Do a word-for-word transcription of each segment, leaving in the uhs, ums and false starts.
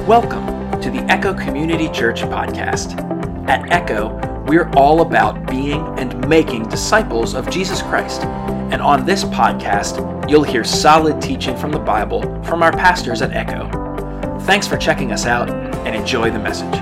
Welcome to the Echo Community Church podcast. At Echo, we're all about being and making disciples of Jesus Christ. And on this podcast, you'll hear solid teaching from the Bible from our pastors at Echo. Thanks for checking us out and enjoy the message.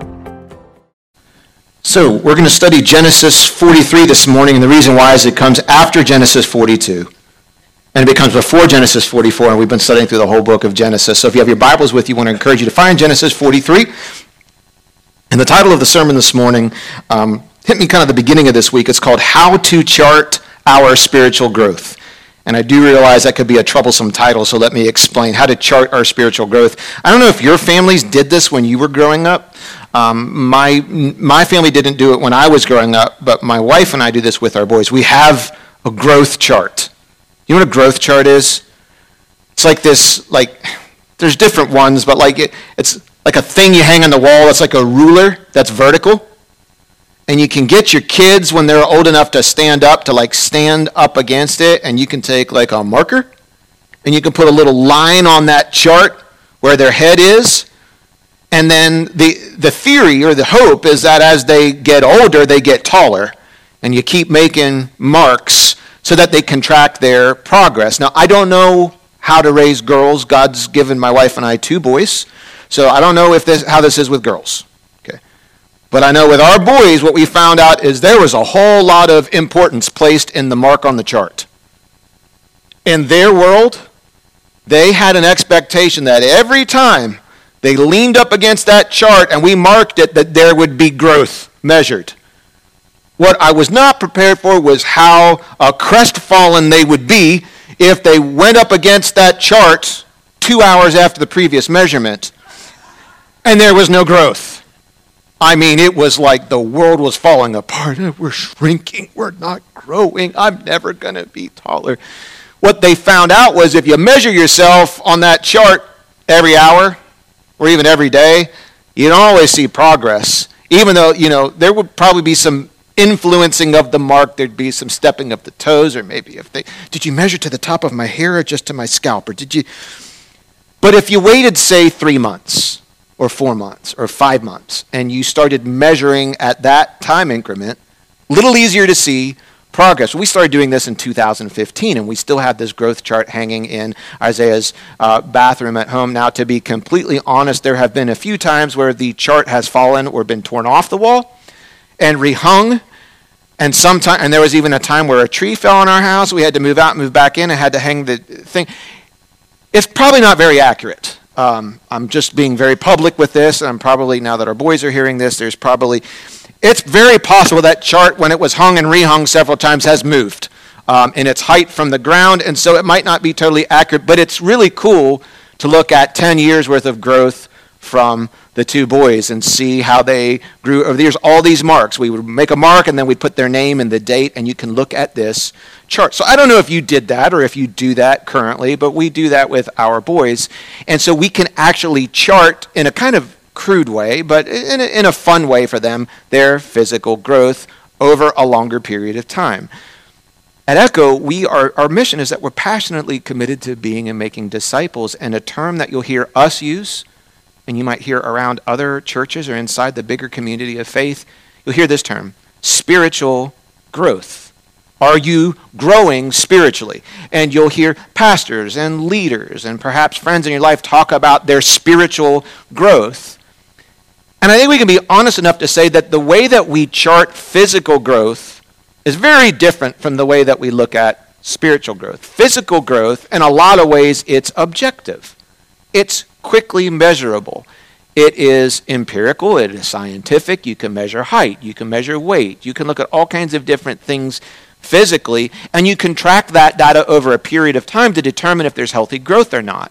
So we're going to study Genesis forty-three this morning, and the reason why is it comes after Genesis forty-two. And it becomes before Genesis forty-four, and we've been studying through the whole book of Genesis. So if you have your Bibles with you, I want to encourage you to find Genesis forty-three. And the title of the sermon this morning um, hit me kind of the beginning of this week. It's called How to Chart Our Spiritual Growth. And I do realize that could be a troublesome title, so let me explain how to chart our spiritual growth. I don't know if your families did this when you were growing up. Um, my my family didn't do it when I was growing up, but my wife and I do this with our boys. We have a growth chart. You know what a growth chart is? It's like this, like, there's different ones, but like it, it's like a thing you hang on the wall. It's like a ruler that's vertical. And you can get your kids when they're old enough to stand up to like stand up against it, and you can take like a marker, and you can put a little line on that chart where their head is. And then the, the theory or the hope is that as they get older, they get taller. And you keep making marks so that they can track their progress. Now, I don't know how to raise girls. God's given my wife and I two boys. So I don't know if this how this is with girls. Okay. But I know with our boys, what we found out is there was a whole lot of importance placed in the mark on the chart. In their world, they had an expectation that every time they leaned up against that chart and we marked it, that there would be growth measured. What I was not prepared for was how uh, crestfallen they would be if they went up against that chart two hours after the previous measurement and there was no growth. I mean, it was like the world was falling apart. We're shrinking. We're not growing. I'm never going to be taller. What they found out was if you measure yourself on that chart every hour or even every day, you don't always see progress. Even though, you know, there would probably be some influencing of the mark, there'd be some stepping of the toes, or maybe if they, did you measure to the top of my hair or just to my scalp, or did you, but if you waited, say, three months, or four months, or five months, and you started measuring at that time increment, a little easier to see progress. We started doing this in two thousand fifteen, and we still have this growth chart hanging in Isaiah's uh, bathroom at home. Now, to be completely honest, there have been a few times where the chart has fallen or been torn off the wall and rehung, and sometime, and there was even a time where a tree fell on our house. We had to move out, move back in, and had to hang the thing. It's probably not very accurate. Um, I'm just being very public with this, and I'm probably, now that our boys are hearing this, there's probably, it's very possible that chart, when it was hung and rehung several times, has moved um, in its height from the ground, and so it might not be totally accurate, but it's really cool to look at ten years worth of growth from the two boys and see how they grew over the years. All these marks, we would make a mark and then we'd put their name and the date, and you can look at this chart. So I don't know if you did that or if you do that currently, but we do that with our boys. And so we can actually chart in a kind of crude way, but in a, in a fun way for them, their physical growth over a longer period of time. At Echo, we are, our mission is that we're passionately committed to being and making disciples, and a term that you'll hear us use, and you might hear around other churches or inside the bigger community of faith, you'll hear this term, spiritual growth. Are you growing spiritually? And you'll hear pastors and leaders and perhaps friends in your life talk about their spiritual growth. And I think we can be honest enough to say that the way that we chart physical growth is very different from the way that we look at spiritual growth. Physical growth, in a lot of ways, it's objective. It's quickly measurable. It is empirical. It is scientific. You can measure height. You can measure weight. You can look at all kinds of different things physically, and you can track that data over a period of time to determine if there's healthy growth or not.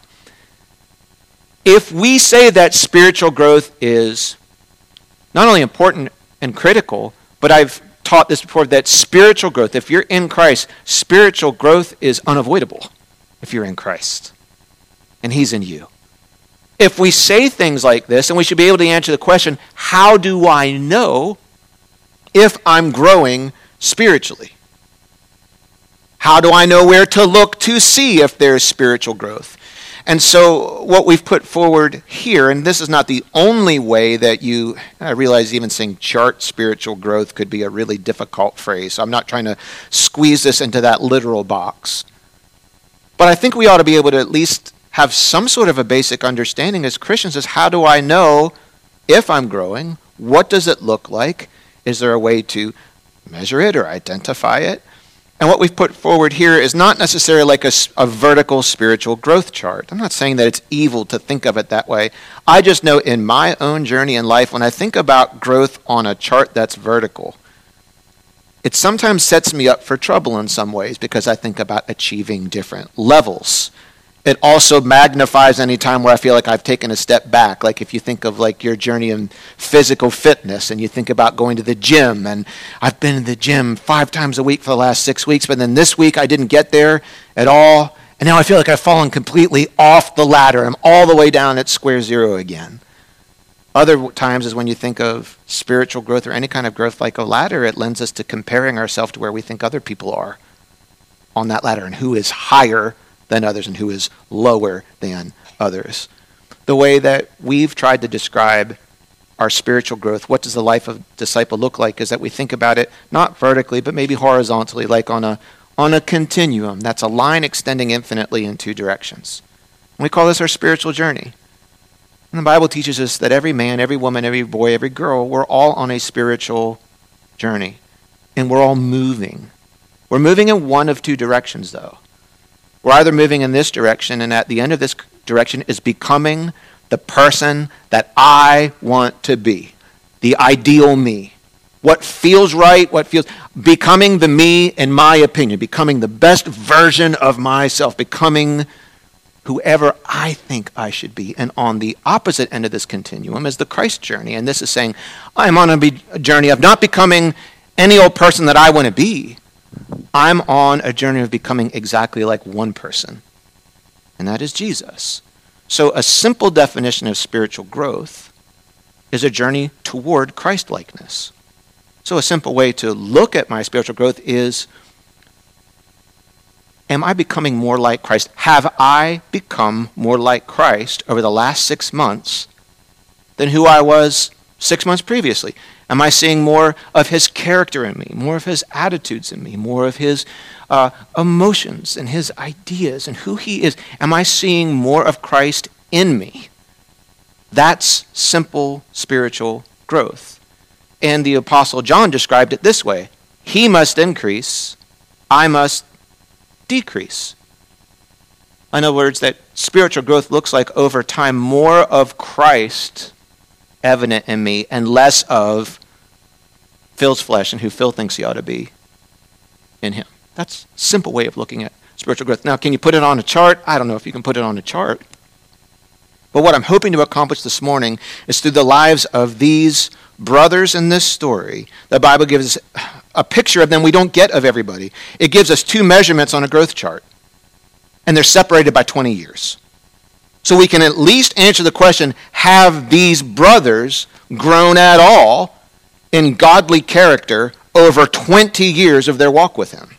If we say that spiritual growth is not only important and critical, but I've taught this before, that spiritual growth, if you're in Christ, spiritual growth is unavoidable if you're in Christ and He's in you. If we say things like this, and we should be able to answer the question, how do I know if I'm growing spiritually? How do I know where to look to see if there's spiritual growth? And so what we've put forward here, and this is not the only way that you, I realize even saying chart spiritual growth could be a really difficult phrase, so I'm not trying to squeeze this into that literal box. But I think we ought to be able to at least have some sort of a basic understanding as Christians is how do I know if I'm growing? What does it look like? Is there a way to measure it or identify it? And what we've put forward here is not necessarily like a, a vertical spiritual growth chart. I'm not saying that it's evil to think of it that way. I just know in my own journey in life, when I think about growth on a chart that's vertical, it sometimes sets me up for trouble in some ways because I think about achieving different levels. It also magnifies any time where I feel like I've taken a step back. Like if you think of like your journey in physical fitness and you think about going to the gym, and I've been in the gym five times a week for the last six weeks, but then this week I didn't get there at all. And now I feel like I've fallen completely off the ladder. I'm all the way down at square zero again. Other times is when you think of spiritual growth or any kind of growth like a ladder, it lends us to comparing ourselves to where we think other people are on that ladder and who is higher than others and who is lower than others. The way that we've tried to describe our spiritual growth, what does the life of a disciple look like, is that we think about it not vertically, but maybe horizontally, like on a on a continuum. That's a line extending infinitely in two directions. And we call this our spiritual journey. And the Bible teaches us that every man, every woman, every boy, every girl, we're all on a spiritual journey. And we're all moving. We're moving in one of two directions, though. We're either moving in this direction, and at the end of this direction is becoming the person that I want to be, the ideal me. What feels right, what feels, becoming the me in my opinion, becoming the best version of myself, becoming whoever I think I should be. And on the opposite end of this continuum is the Christ journey, and this is saying, I'm on a journey of not becoming any old person that I want to be. I'm on a journey of becoming exactly like one person, and that is Jesus. So a simple definition of spiritual growth is a journey toward Christ-likeness. So a simple way to look at my spiritual growth is, am I becoming more like Christ? Have I become more like Christ over the last six months than who I was six months previously? Am I seeing more of his character in me, more of his attitudes in me, more of his uh, emotions and his ideas and who he is? Am I seeing more of Christ in me? That's simple spiritual growth. And the Apostle John described it this way: he must increase, I must decrease. In other words, that spiritual growth looks like over time more of Christ evident in me and less of Phil's flesh and who Phil thinks he ought to be in him. That's a simple way of looking at spiritual growth. Now, can you put it on a chart? I don't know if you can put it on a chart. But what I'm hoping to accomplish this morning is through the lives of these brothers in this story, the Bible gives us a picture of them we don't get of everybody. It gives us two measurements on a growth chart, and they're separated by twenty years. So we can at least answer the question, have these brothers grown at all in godly character over twenty years of their walk with him?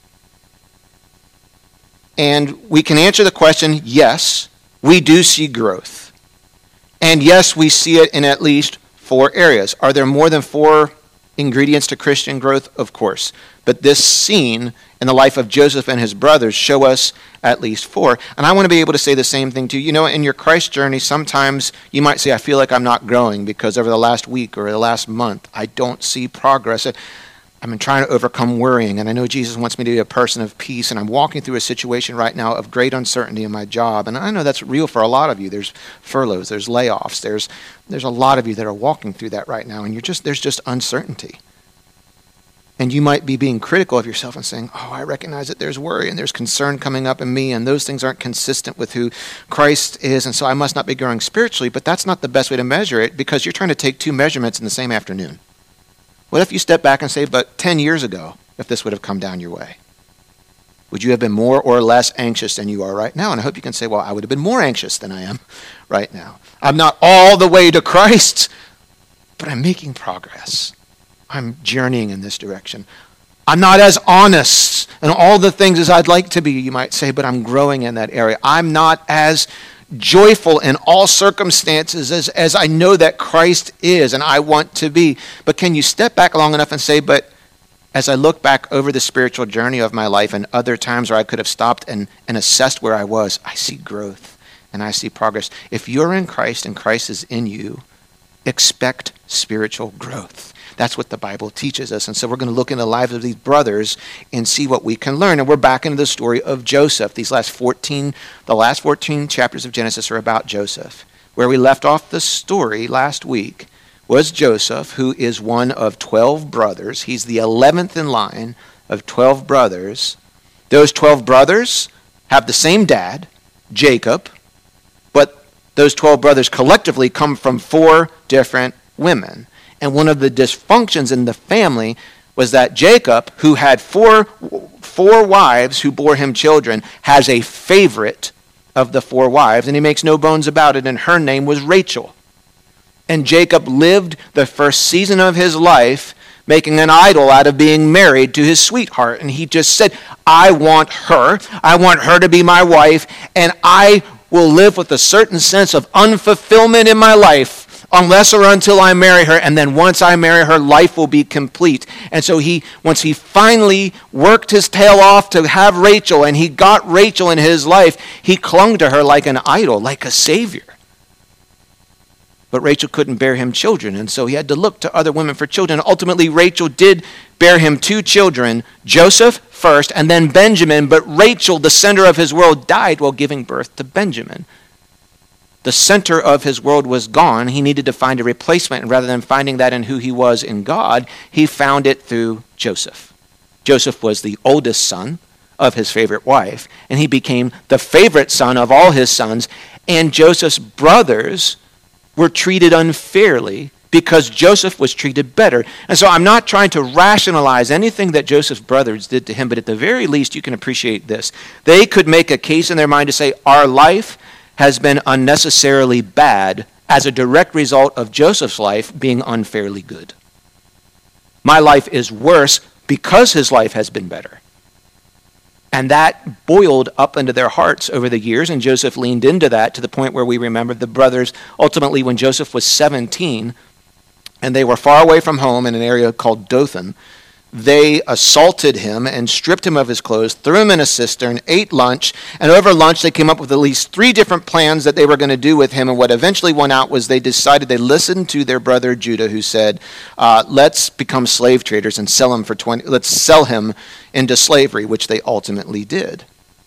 And we can answer the question, yes, we do see growth. And yes, we see it in at least four areas. Are there more than four ingredients to Christian growth? Of course. But this scene in the life of Joseph and his brothers show us at least four. And I want to be able to say the same thing to you. You know, in your Christ journey, sometimes you might say, I feel like I'm not growing because over the last week or the last month, I don't see progress. I've been trying to overcome worrying, and I know Jesus wants me to be a person of peace, and I'm walking through a situation right now of great uncertainty in my job, and I know that's real for a lot of you. There's furloughs, there's layoffs, there's there's a lot of you that are walking through that right now, and you're just there's just uncertainty. And you might be being critical of yourself and saying, oh, I recognize that there's worry and there's concern coming up in me, and those things aren't consistent with who Christ is, and so I must not be growing spiritually. But that's not the best way to measure it, because you're trying to take two measurements in the same afternoon. What if you step back and say, but ten years ago, if this would have come down your way, would you have been more or less anxious than you are right now? And I hope you can say, well, I would have been more anxious than I am right now. I'm not all the way to Christ, but I'm making progress. I'm journeying in this direction. I'm not as honest and all the things as I'd like to be, you might say, but I'm growing in that area. I'm not as joyful in all circumstances as, as I know that Christ is and I want to be. But can you step back long enough and say, but as I look back over the spiritual journey of my life and other times where I could have stopped and, and assessed where I was, I see growth and I see progress. If you're in Christ and Christ is in you, expect spiritual growth. That's what the Bible teaches us. And so we're going to look into the lives of these brothers and see what we can learn. And we're back into the story of Joseph. These last fourteen, the last fourteen chapters of Genesis are about Joseph. Where we left off the story last week was Joseph, who is one of twelve brothers. He's the eleventh in line of twelve brothers. Those twelve brothers have the same dad, Jacob, but those twelve brothers collectively come from four different women. And one of the dysfunctions in the family was that Jacob, who had four, four wives who bore him children, has a favorite of the four wives, and he makes no bones about it, and her name was Rachel. And Jacob lived the first season of his life making an idol out of being married to his sweetheart. And he just said, I want her. I want her to be my wife, and I will live with a certain sense of unfulfillment in my life unless or until I marry her, and then once I marry her, life will be complete. And so he, once he finally worked his tail off to have Rachel, and he got Rachel in his life, he clung to her like an idol, like a savior. But Rachel couldn't bear him children, and so he had to look to other women for children. Ultimately, Rachel did bear him two children, Joseph first, and then Benjamin, but Rachel, the center of his world, died while giving birth to Benjamin. The center of his world was gone. He needed to find a replacement, and rather than finding that in who he was in God, he found it through Joseph. Joseph was the oldest son of his favorite wife, and he became the favorite son of all his sons, and Joseph's brothers were treated unfairly because Joseph was treated better. And so I'm not trying to rationalize anything that Joseph's brothers did to him, but at the very least you can appreciate this. They could make a case in their mind to say, our life has been unnecessarily bad as a direct result of Joseph's life being unfairly good. My life is worse because his life has been better. And that boiled up into their hearts over the years, and Joseph leaned into that to the point where we remember the brothers, ultimately when Joseph was seventeen, and they were far away from home in an area called Dothan, they assaulted him and stripped him of his clothes, threw him in a cistern, ate lunch, and over lunch they came up with at least three different plans that they were going to do with him. And what eventually went out was they decided they listened to their brother Judah, who said, uh, let's become slave traders and sell him for twenty, let's sell him into slavery, which they ultimately did.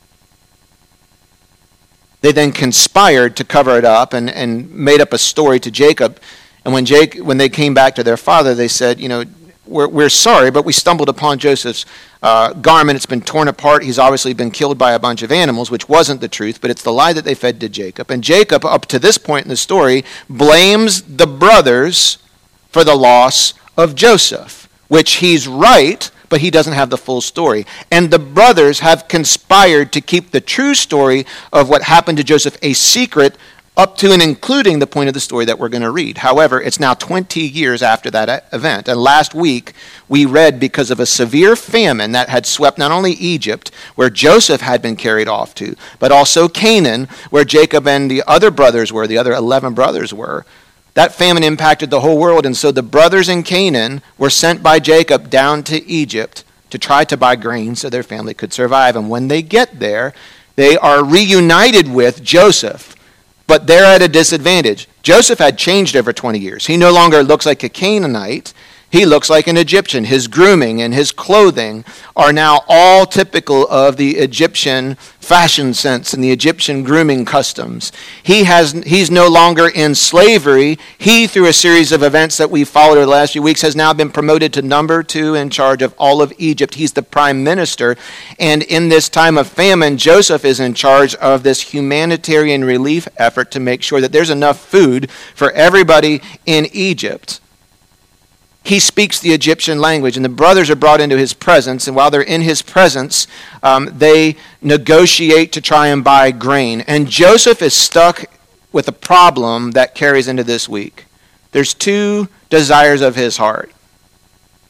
They then conspired to cover it up and, and made up a story to Jacob. And when Jake, when they came back to their father, they said, you know, We're, we're sorry, but we stumbled upon Joseph's uh, garment. It's been torn apart. He's obviously been killed by a bunch of animals, which wasn't the truth, but it's the lie that they fed to Jacob. And Jacob, up to this point in the story, blames the brothers for the loss of Joseph, which he's right, but he doesn't have the full story. And the brothers have conspired to keep the true story of what happened to Joseph a secret up to and including the point of the story that we're going to read. However, it's now twenty years after that event. And last week, we read because of a severe famine that had swept not only Egypt, where Joseph had been carried off to, but also Canaan, where Jacob and the other brothers were, the other eleven brothers were. That famine impacted the whole world, and so the brothers in Canaan were sent by Jacob down to Egypt to try to buy grain so their family could survive. And when they get there, they are reunited with Joseph, but they're at a disadvantage. Joseph had changed over twenty years. He no longer looks like a Canaanite. He looks like an Egyptian. His grooming and his clothing are now all typical of the Egyptian fashion sense and the Egyptian grooming customs. He has, he's no longer in slavery. He, through a series of events that we've followed over the last few weeks, has now been promoted to number two in charge of all of Egypt. He's the prime minister. And in this time of famine, Joseph is in charge of this humanitarian relief effort to make sure that there's enough food for everybody in Egypt. He speaks the Egyptian language, and the brothers are brought into his presence, and while they're in his presence, um, they negotiate to try and buy grain. And Joseph is stuck with a problem that carries into this week. There's two desires of his heart.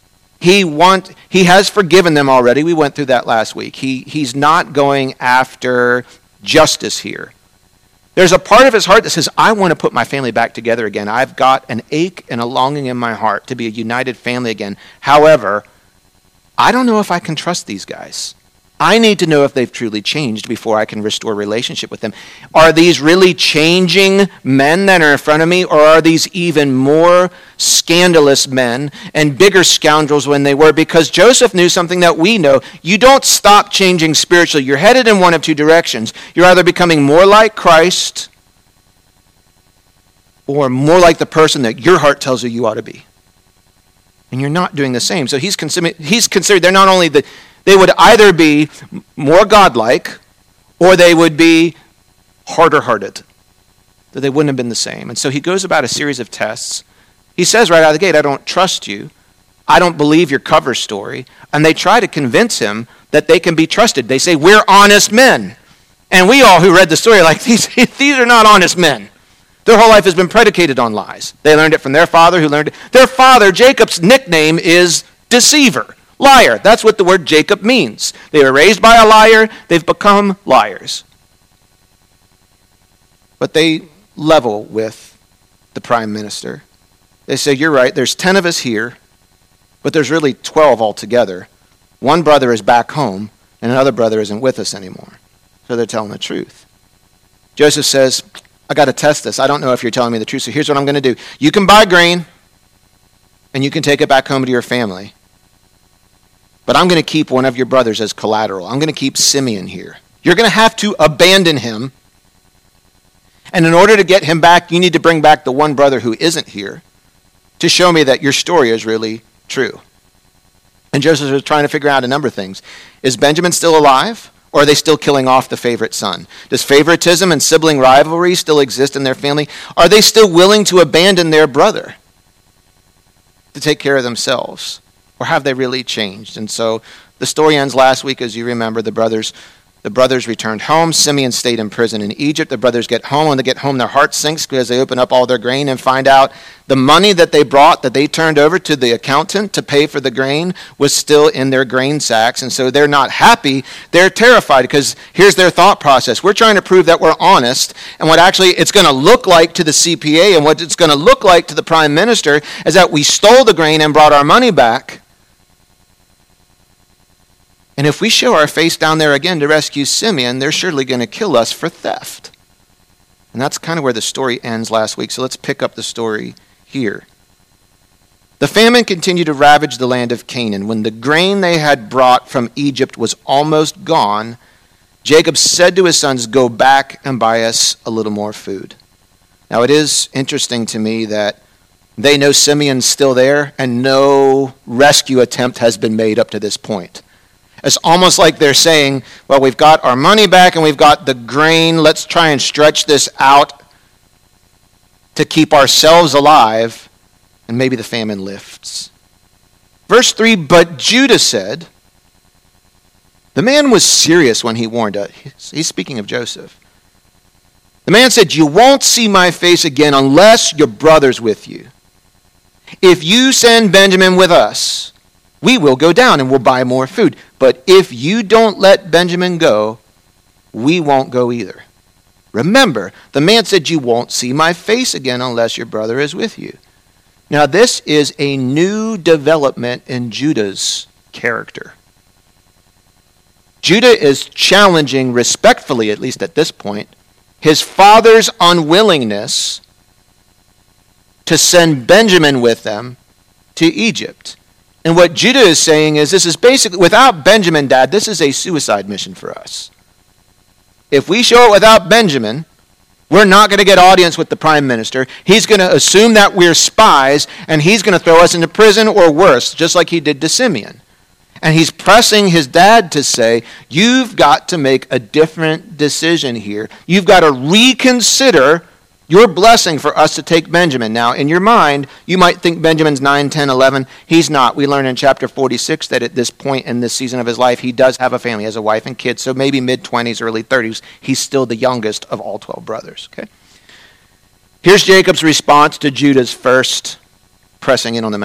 He want he has forgiven them already. We went through that last week. He he's not going after justice here. There's a part of his heart that says, I want to put my family back together again. I've got an ache and a longing in my heart to be a united family again. However, I don't know if I can trust these guys. I need to know if they've truly changed before I can restore a relationship with them. Are these really changing men that are in front of me, or are these even more scandalous men and bigger scoundrels than they were? Because Joseph knew something that we know. You don't stop changing spiritually. You're headed in one of two directions. You're either becoming more like Christ or more like the person that your heart tells you you ought to be. And you're not doing the same. So he's considered, he's considered they're not only the They would either be more godlike or they would be harder-hearted. That they wouldn't have been the same. And so he goes about a series of tests. He says right out of the gate, I don't trust you. I don't believe your cover story. And they try to convince him that they can be trusted. They say, we're honest men. And we all who read the story are like, these, these are not honest men. Their whole life has been predicated on lies. They learned it from their father who learned it. Their father, Jacob's nickname is Deceiver. Liar. That's what the word Jacob means. They were raised by a liar. They've become liars. But they level with the prime minister. They say, you're right, there's ten of us here, but there's really twelve altogether. One brother is back home, and another brother isn't with us anymore. So they're telling the truth. Joseph says, I got to test this. I don't know if you're telling me the truth, so here's what I'm going to do. You can buy grain, and you can take it back home to your family. But I'm going to keep one of your brothers as collateral. I'm going to keep Simeon here. You're going to have to abandon him. And in order to get him back, you need to bring back the one brother who isn't here to show me that your story is really true. And Joseph was trying to figure out a number of things. Is Benjamin still alive? Or are they still killing off the favorite son? Does favoritism and sibling rivalry still exist in their family? Are they still willing to abandon their brother to take care of themselves? Or have they really changed? And so the story ends last week, as you remember, the brothers the brothers returned home. Simeon stayed in prison in Egypt. The brothers get home. When they get home, their heart sinks because they open up all their grain and find out the money that they brought, that they turned over to the accountant to pay for the grain, was still in their grain sacks. And so they're not happy. They're terrified because here's their thought process. We're trying to prove that we're honest. And what actually it's going to look like to the C P A and what it's going to look like to the prime minister is that we stole the grain and brought our money back. And if we show our face down there again to rescue Simeon, they're surely going to kill us for theft. And that's kind of where the story ends last week. So let's pick up the story here. The famine continued to ravage the land of Canaan. When the grain they had brought from Egypt was almost gone, Jacob said to his sons, go back and buy us a little more food. Now it is interesting to me that they know Simeon's still there and no rescue attempt has been made up to this point. It's almost like they're saying, well, we've got our money back and we've got the grain. Let's try and stretch this out to keep ourselves alive, and maybe the famine lifts. Verse three, but Judah said, the man was serious when he warned us. He's speaking of Joseph. The man said, you won't see my face again unless your brother's with you. If you send Benjamin with us, we will go down and we'll buy more food. But if you don't let Benjamin go, we won't go either. Remember, the man said, you won't see my face again unless your brother is with you. Now, this is a new development in Judah's character. Judah is challenging, respectfully, at least at this point, his father's unwillingness to send Benjamin with them to Egypt. And what Judah is saying is this is basically, without Benjamin, Dad, this is a suicide mission for us. If we show it without Benjamin, we're not going to get audience with the prime minister. He's going to assume that we're spies, and he's going to throw us into prison or worse, just like he did to Simeon. And he's pressing his dad to say, you've got to make a different decision here. You've got to reconsider your blessing for us to take Benjamin. Now, in your mind, you might think Benjamin's nine, ten, eleven. He's not. We learn in chapter forty-six that at this point in this season of his life, he does have a family. He has a wife and kids, so maybe mid-twenties, early thirties. He's still the youngest of all twelve brothers. Okay. Here's Jacob's response to Judah's first pressing in on the matter.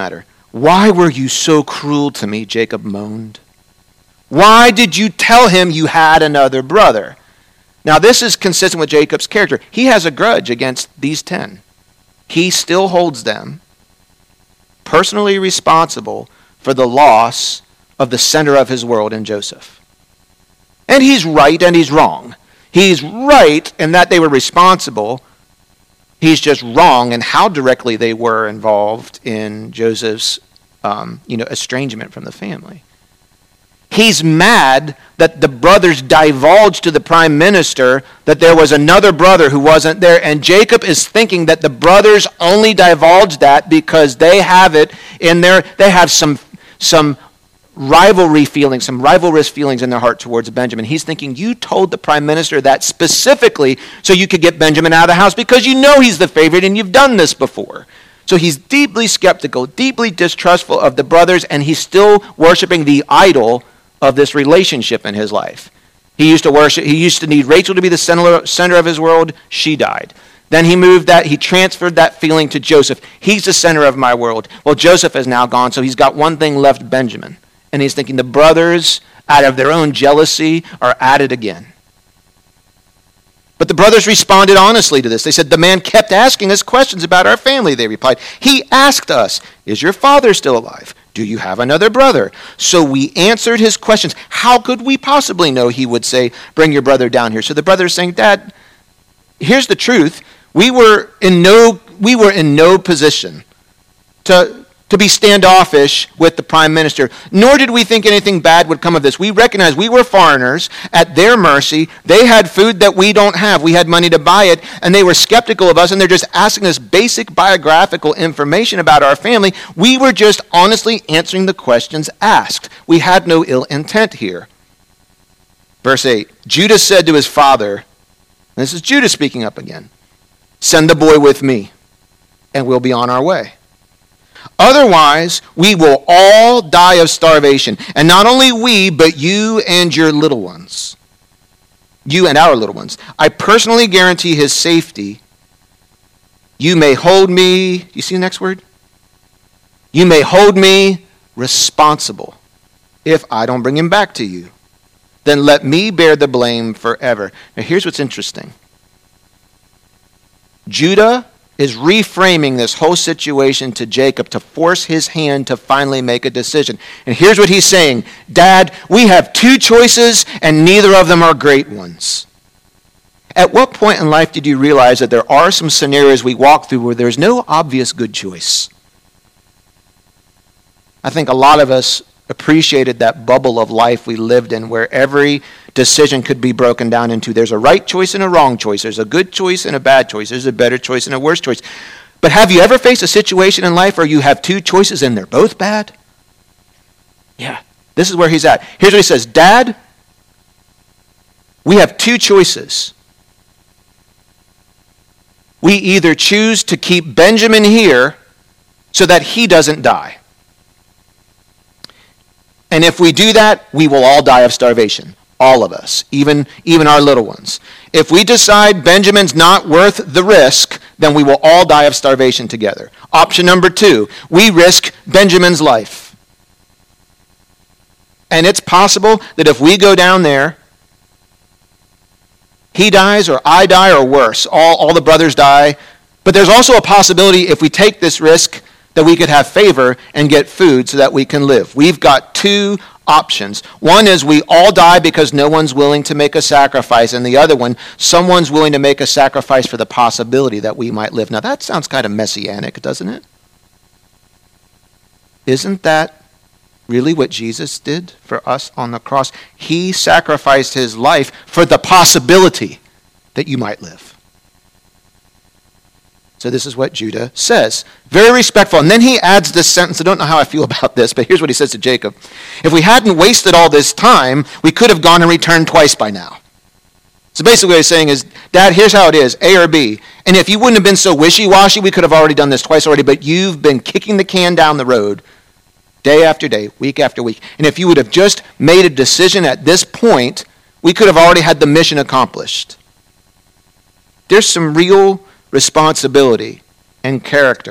"Why were you so cruel to me?" Jacob moaned. "Why did you tell him you had another brother?" Now, this is consistent with Jacob's character. He has a grudge against these ten. He still holds them personally responsible for the loss of the center of his world in Joseph. And he's right and he's wrong. He's right in that they were responsible. He's just wrong in how directly they were involved in Joseph's um, you know, estrangement from the family. He's mad that the brothers divulged to the prime minister that there was another brother who wasn't there, and Jacob is thinking that the brothers only divulged that because they have it in their, they have some, some rivalry feelings, some rivalrous feelings in their heart towards Benjamin. He's thinking, you told the prime minister that specifically so you could get Benjamin out of the house because you know he's the favorite and you've done this before. So he's deeply skeptical, deeply distrustful of the brothers, and he's still worshiping the idol of this relationship in his life. He used to worship, he used to need Rachel to be the center, center of his world. She died. Then he moved that, he transferred that feeling to Joseph. He's the center of my world. Well, Joseph is now gone, so he's got one thing left, Benjamin. And he's thinking the brothers, out of their own jealousy, are at it again. But the brothers responded honestly to this. They said, the man kept asking us questions about our family, they replied. He asked us, is your father still alive? Do you have another brother? So we answered his questions. How could we possibly know? He would say, bring your brother down here. So the brother is saying, Dad, here's the truth. We were in no, we were in no position to, to be standoffish with the prime minister, nor did we think anything bad would come of this. We recognized we were foreigners at their mercy. They had food that we don't have. We had money to buy it, and they were skeptical of us, and they're just asking us basic biographical information about our family. We were just honestly answering the questions asked. We had no ill intent here. Verse eight, Judah said to his father, and this is Judah speaking up again, send the boy with me, and we'll be on our way. Otherwise, we will all die of starvation. And not only we, but you and your little ones. You and our little ones. I personally guarantee his safety. You may hold me, you see the next word? You may hold me responsible if I don't bring him back to you. Then let me bear the blame forever. Now here's what's interesting. Judah is reframing this whole situation to Jacob to force his hand to finally make a decision. And here's what he's saying. Dad, we have two choices and neither of them are great ones. At what point in life did you realize that there are some scenarios we walk through where there's no obvious good choice? I think a lot of us appreciated that bubble of life we lived in where every decision could be broken down into there's a right choice and a wrong choice. There's a good choice and a bad choice. There's a better choice and a worse choice. But have you ever faced a situation in life where you have two choices and they're both bad? Yeah, this is where he's at. Here's what he says. Dad, we have two choices. We either choose to keep Benjamin here so that he doesn't die. And if we do that, we will all die of starvation. All of us, even, even our little ones. If we decide Benjamin's not worth the risk, then we will all die of starvation together. Option number two, we risk Benjamin's life. And it's possible that if we go down there, he dies or I die or worse. All, all the brothers die. But there's also a possibility if we take this risk that we could have favor and get food so that we can live. We've got two options. One is we all die because no one's willing to make a sacrifice, and the other one, someone's willing to make a sacrifice for the possibility that we might live. Now that sounds kind of messianic, doesn't it? Isn't that really what Jesus did for us on the cross? He sacrificed his life for the possibility that you might live. So this is what Judah says. Very respectful. And then he adds this sentence. I don't know how I feel about this, but here's what he says to Jacob. If we hadn't wasted all this time, we could have gone and returned twice by now. So basically what he's saying is, Dad, here's how it is, A or B. And if you wouldn't have been so wishy-washy, we could have already done this twice already, but you've been kicking the can down the road day after day, week after week. And if you would have just made a decision at this point, we could have already had the mission accomplished. There's some real responsibility and character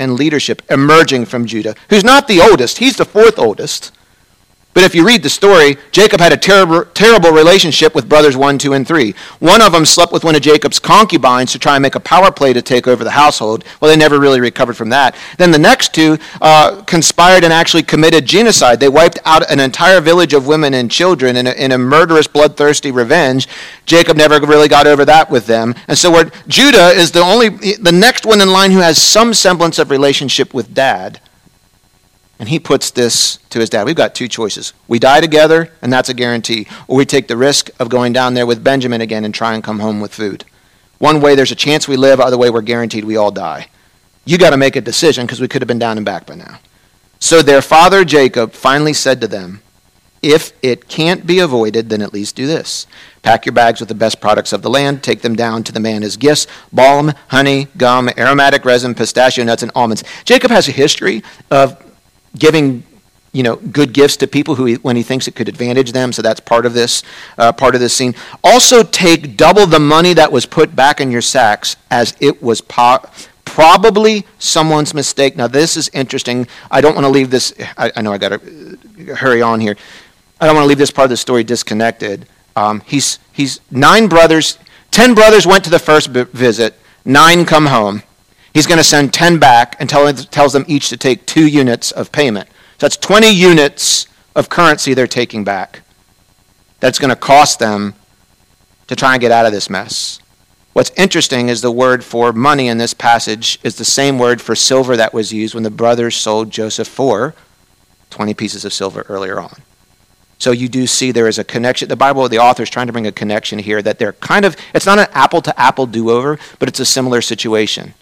and leadership emerging from Judah, who's not the oldest. He's the fourth oldest. But if you read the story, Jacob had a terrible, terrible relationship with brothers one, two, and three. One of them slept with one of Jacob's concubines to try and make a power play to take over the household. Well, they never really recovered from that. Then the next two uh, conspired and actually committed genocide. They wiped out an entire village of women and children in a, in a murderous, bloodthirsty revenge. Jacob never really got over that with them. And so where Judah is the only, the next one in line who has some semblance of relationship with dad. And he puts this to his dad. We've got two choices. We die together, and that's a guarantee. Or we take the risk of going down there with Benjamin again and try and come home with food. One way there's a chance we live, other way we're guaranteed we all die. You got to make a decision because we could have been down and back by now. So their father Jacob finally said to them, if it can't be avoided, then at least do this. Pack your bags with the best products of the land. Take them down to the man as gifts. Balm, honey, gum, aromatic resin, pistachio nuts, and almonds. Jacob has a history of giving, you know, good gifts to people who, he, when he thinks it could advantage them. So that's part of this, uh, part of this scene. Also, take double the money that was put back in your sacks, as it was po- probably someone's mistake. Now, this is interesting. I don't want to leave this. I, I know I got to hurry on here. I don't want to leave this part of the story disconnected. Um, he's he's nine brothers. Ten brothers went to the first b- visit. Nine come home. He's going to send ten back and tell, tells them each to take two units of payment. So that's twenty units of currency they're taking back. That's going to cost them to try and get out of this mess. What's interesting is the word for money in this passage is the same word for silver that was used when the brothers sold Joseph for twenty pieces of silver earlier on. So you do see there is a connection. The Bible, the author is trying to bring a connection here that they're kind of, it's not an apple-to-apple do-over, but it's a similar situation.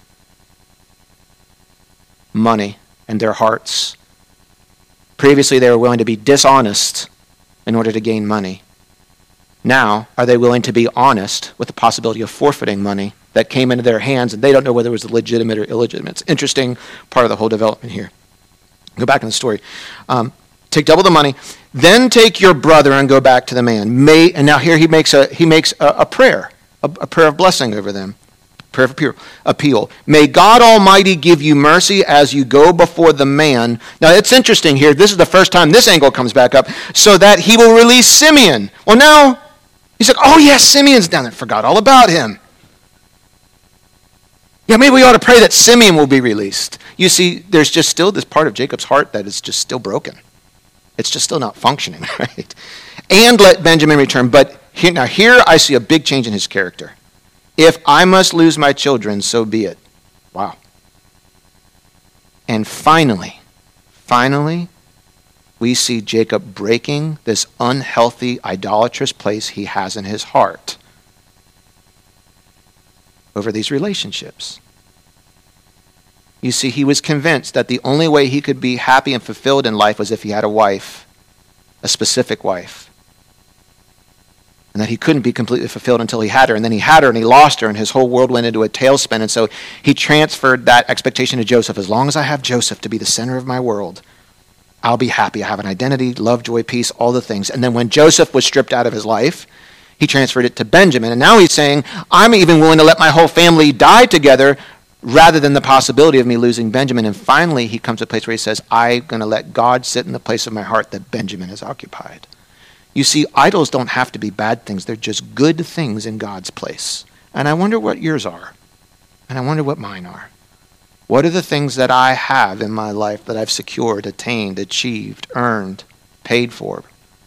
Money and their hearts. Previously, they were willing to be dishonest in order to gain money. Now, are they willing to be honest with the possibility of forfeiting money that came into their hands, and they don't know whether it was legitimate or illegitimate? It's interesting part of the whole development here. Go back in the story. Um, take double the money, then take your brother and go back to the man. May and now here he makes a he makes a, a prayer, a, a prayer of blessing over them. Prayer of appeal. May God Almighty give you mercy as you go before the man. Now, it's interesting here. This is the first time this angle comes back up. So that he will release Simeon. Well, now, he's like, oh, yes, Simeon's down there. Forgot all about him. Yeah, maybe we ought to pray that Simeon will be released. You see, there's just still this part of Jacob's heart that is just still broken. It's just still not functioning, right? And let Benjamin return. But here, now here I see a big change in his character. If I must lose my children, so be it. Wow. And finally, finally, we see Jacob breaking this unhealthy, idolatrous place he has in his heart over these relationships. You see, he was convinced that the only way he could be happy and fulfilled in life was if he had a wife, a specific wife. And that he couldn't be completely fulfilled until he had her. And then he had her and he lost her and his whole world went into a tailspin. And so he transferred that expectation to Joseph. As long as I have Joseph to be the center of my world, I'll be happy. I have an identity, love, joy, peace, all the things. And then when Joseph was stripped out of his life, he transferred it to Benjamin. And now he's saying, I'm even willing to let my whole family die together rather than the possibility of me losing Benjamin. And finally, he comes to a place where he says, I'm going to let God sit in the place of my heart that Benjamin has occupied. You see, idols don't have to be bad things. They're just good things in God's place. And I wonder what yours are. And I wonder what mine are. What are the things that I have in my life that I've secured, attained, achieved, earned, paid for?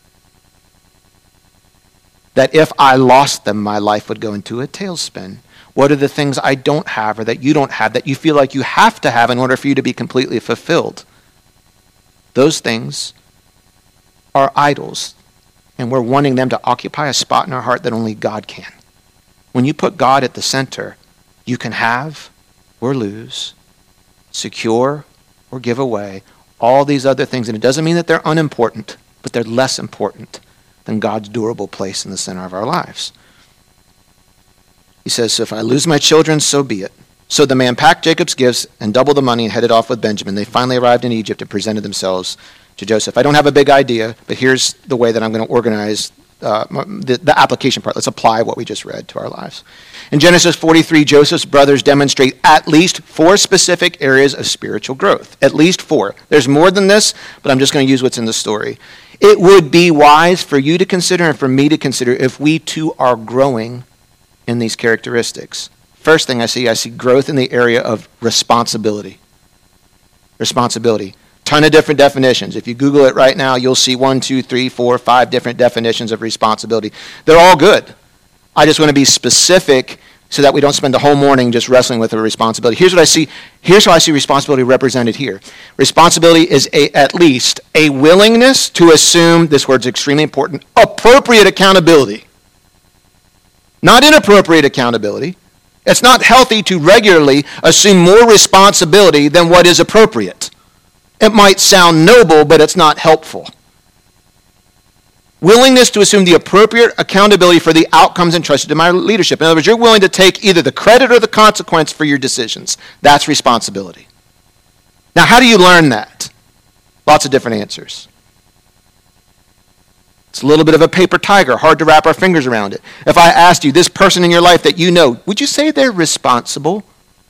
That if I lost them, my life would go into a tailspin. What are the things I don't have or that you don't have that you feel like you have to have in order for you to be completely fulfilled? Those things are idols. And we're wanting them to occupy a spot in our heart that only God can. When you put God at the center, you can have or lose, secure or give away, all these other things. And it doesn't mean that they're unimportant, but they're less important than God's durable place in the center of our lives. He says, so if I lose my children, so be it. So the man packed Jacob's gifts and doubled the money and headed off with Benjamin. They finally arrived in Egypt and presented themselves to Joseph. I don't have a big idea, but here's the way that I'm going to organize uh, the, the application part. Let's apply what we just read to our lives. In Genesis forty-three, Joseph's brothers demonstrate at least four specific areas of spiritual growth. At least four. There's more than this, but I'm just going to use what's in the story. It would be wise for you to consider and for me to consider if we too are growing in these characteristics. First thing I see, I see growth in the area of responsibility. Responsibility. Ton of different definitions. If you Google it right now, you'll see one, two, three, four, five different definitions of responsibility. They're all good. I just want to be specific so that we don't spend the whole morning just wrestling with a responsibility. Here's what I see. Here's how I see responsibility represented here. Responsibility is a, at least a willingness to assume, this word's extremely important, appropriate accountability. Not inappropriate accountability. It's not healthy to regularly assume more responsibility than what is appropriate. It might sound noble, but it's not helpful. Willingness to assume the appropriate accountability for the outcomes entrusted to my leadership. In other words, you're willing to take either the credit or the consequence for your decisions. That's responsibility. Now, how do you learn that? Lots of different answers. It's a little bit of a paper tiger, hard to wrap our fingers around it. If I asked you, this person in your life that you know, would you say they're responsible?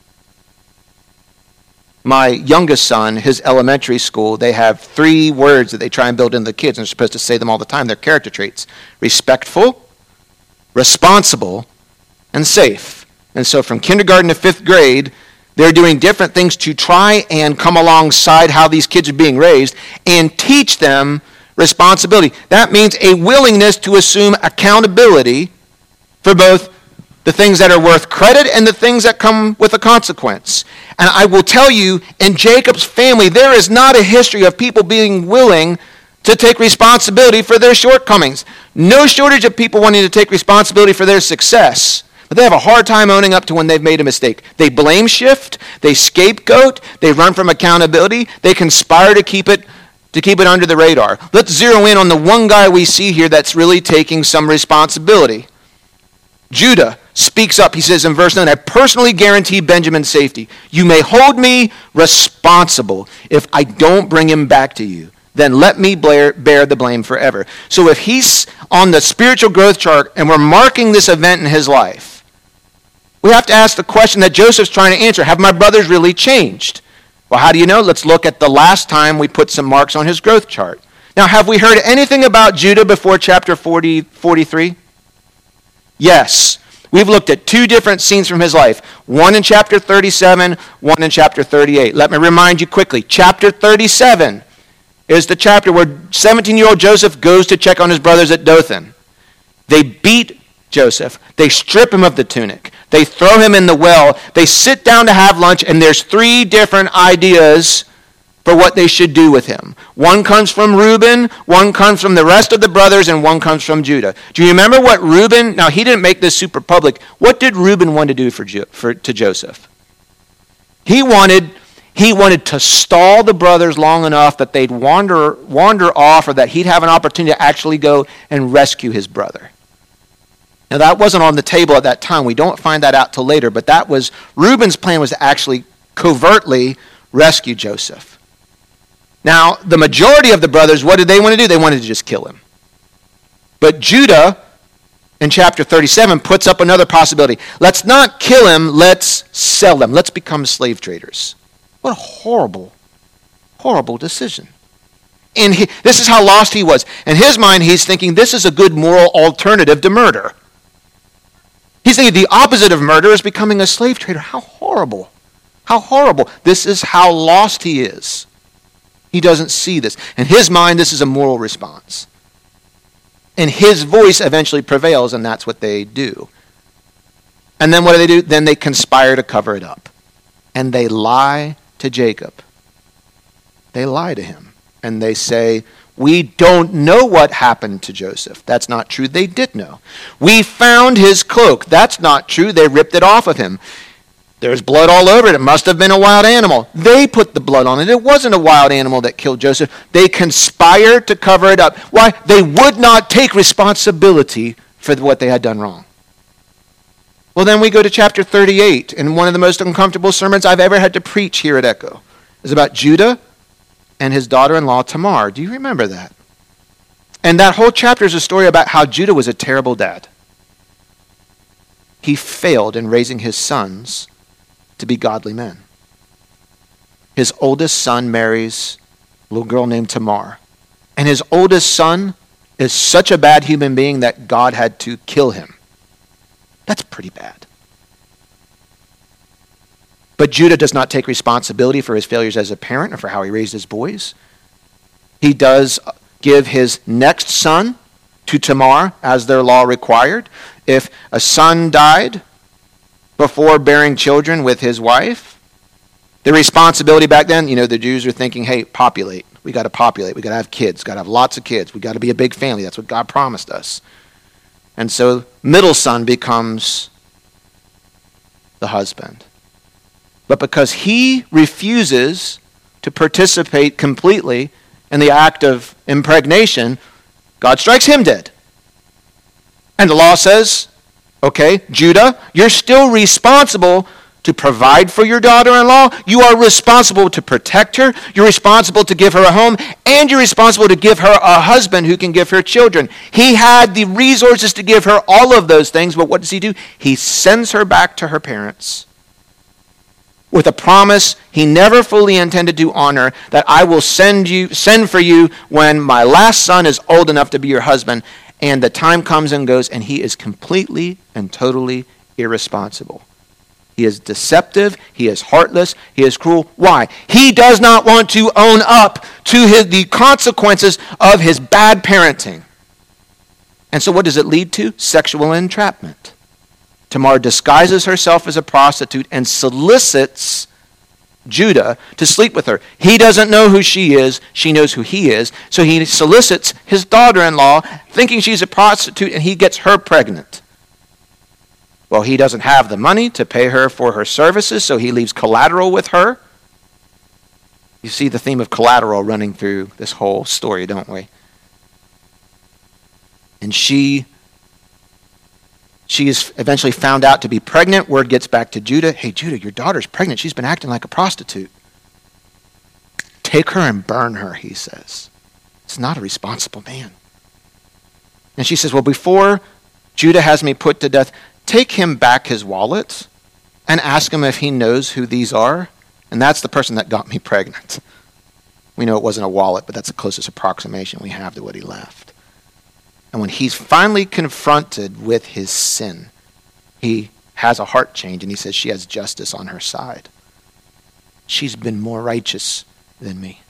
My youngest son, his elementary school, they have three words that they try and build into the kids, and they're supposed to say them all the time. They're character traits. Respectful, responsible, and safe. And so from kindergarten to fifth grade, they're doing different things to try and come alongside how these kids are being raised and teach them responsibility. That means a willingness to assume accountability for both the things that are worth credit and the things that come with a consequence. And I will tell you, in Jacob's family, there is not a history of people being willing to take responsibility for their shortcomings. No shortage of people wanting to take responsibility for their success. But they have a hard time owning up to when they've made a mistake. They blame shift, they scapegoat, they run from accountability, they conspire to keep it to keep it under the radar. Let's zero in on the one guy we see here that's really taking some responsibility. Judah speaks up. He says in verse nine, I personally guarantee Benjamin's safety. You may hold me responsible if I don't bring him back to you. Then let me bear, bear the blame forever. So if he's on the spiritual growth chart and we're marking this event in his life, we have to ask the question that Joseph's trying to answer. Have my brothers really changed? Well, how do you know? Let's look at the last time we put some marks on his growth chart. Now, have we heard anything about Judah before chapter forty, forty-three? Yes. We've looked at two different scenes from his life. One in chapter thirty-seven, one in chapter thirty-eight. Let me remind you quickly. Chapter thirty-seven is the chapter where seventeen-year-old Joseph goes to check on his brothers at Dothan. They beat Joseph. They strip him of the tunic. They throw him in the well. They sit down to have lunch, and there's three different ideas for what they should do with him. One comes from Reuben, one comes from the rest of the brothers, and one comes from Judah. Do you remember what Reuben, now he didn't make this super public, what did Reuben want to do for, for to Joseph? He wanted, he wanted to stall the brothers long enough that they'd wander, wander off, or that he'd have an opportunity to actually go and rescue his brother. Now that wasn't on the table at that time. We don't find that out till later, but that was, Reuben's plan was to actually covertly rescue Joseph. Now, the majority of the brothers, what did they want to do? They wanted to just kill him. But Judah, in chapter thirty-seven, puts up another possibility. Let's not kill him, let's sell him. Let's become slave traders. What a horrible, horrible decision. And he, this is how lost he was. In his mind, he's thinking this is a good moral alternative to murder. He's thinking the opposite of murder is becoming a slave trader. How horrible. How horrible. This is how lost he is. He doesn't see this. In his mind, this is a moral response. And his voice eventually prevails, and that's what they do. And then what do they do? Then they conspire to cover it up. And they lie to Jacob. They lie to him. And they say, we don't know what happened to Joseph. That's not true. They did know. We found his cloak. That's not true. They ripped it off of him. There's blood all over it. It must have been a wild animal. They put the blood on it. It wasn't a wild animal that killed Joseph. They conspired to cover it up. Why? They would not take responsibility for what they had done wrong. Well, then we go to chapter thirty-eight, and one of the most uncomfortable sermons I've ever had to preach here at Echo is about Judah and his daughter-in-law Tamar. Do you remember that? And that whole chapter is a story about how Judah was a terrible dad. He failed in raising his sons to be godly men. His oldest son marries a little girl named Tamar. And his oldest son is such a bad human being that God had to kill him. That's pretty bad. But Judah does not take responsibility for his failures as a parent or for how he raised his boys. He does give his next son to Tamar as their law required. If a son died before bearing children with his wife, the responsibility back then, you know, the Jews are thinking, hey, populate. We got to populate. We got to have kids. Got to have lots of kids. We got to be a big family. That's what God promised us. And so middle son becomes the husband. But because he refuses to participate completely in the act of impregnation, God strikes him dead. And the law says, okay, Judah, you're still responsible to provide for your daughter-in-law. You are responsible to protect her. You're responsible to give her a home. And you're responsible to give her a husband who can give her children. He had the resources to give her all of those things, but what does he do? He sends her back to her parents with a promise he never fully intended to honor, that I will send you, send for you when my last son is old enough to be your husband. And the time comes and goes, and he is completely and totally irresponsible. He is deceptive. He is heartless. He is cruel. Why? He does not want to own up to his, the consequences of his bad parenting. And so what does it lead to? Sexual entrapment. Tamar disguises herself as a prostitute and solicits Judah to sleep with her. He doesn't know who she is. She knows who he is. So he solicits his daughter-in-law, thinking she's a prostitute, and he gets her pregnant. Well, he doesn't have the money to pay her for her services, so he leaves collateral with her. You see the theme of collateral running through this whole story, don't we? And she, she is eventually found out to be pregnant. Word gets back to Judah. Hey, Judah, your daughter's pregnant. She's been acting like a prostitute. Take her and burn her, he says. It's not a responsible man. And she says, well, before Judah has me put to death, take him back his wallet and ask him if he knows who these are. And that's the person that got me pregnant. We know it wasn't a wallet, but that's the closest approximation we have to what he left. And when he's finally confronted with his sin, he has a heart change and he says she has justice on her side. She's been more righteous than me.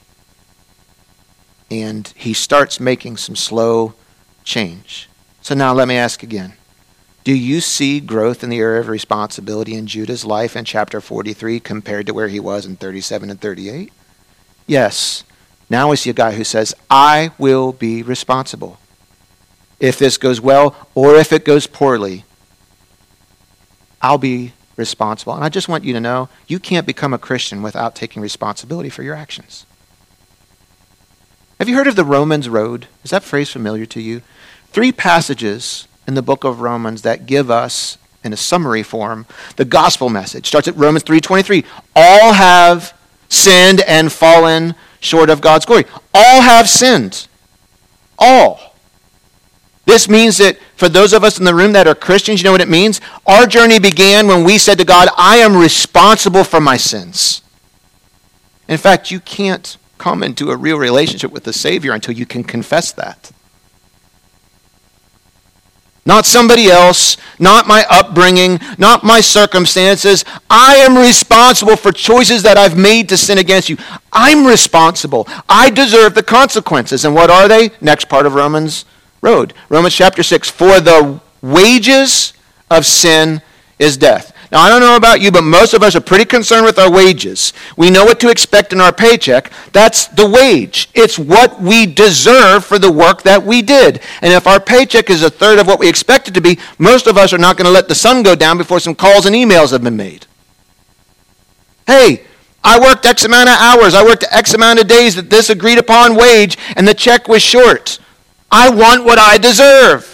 And he starts making some slow change. So now let me ask again. Do you see growth in the area of responsibility in Judah's life in chapter forty-three compared to where he was in thirty-seven and thirty-eight? Yes. Now we see a guy who says, I will be responsible. If this goes well or if it goes poorly, I'll be responsible. And I just want you to know, you can't become a Christian without taking responsibility for your actions. Have you heard of the Romans Road? Is that phrase familiar to you? Three passages in the book of Romans that give us, in a summary form, the gospel message. Starts at Romans three twenty-three. All have sinned and fallen short of God's glory. All have sinned. All. This means that for those of us in the room that are Christians, you know what it means? Our journey began when we said to God, I am responsible for my sins. In fact, you can't come into a real relationship with the Savior until you can confess that. Not somebody else, not my upbringing, not my circumstances. I am responsible for choices that I've made to sin against you. I'm responsible. I deserve the consequences. And what are they? Next part of Romans Road. Romans chapter six. For the wages of sin is death. Now, I don't know about you, but most of us are pretty concerned with our wages. We know what to expect in our paycheck. That's the wage. It's what we deserve for the work that we did. And if our paycheck is a third of what we expect it to be, most of us are not going to let the sun go down before some calls and emails have been made. Hey, I worked X amount of hours. I worked X amount of days at this agreed upon wage, and the check was short. I want what I deserve.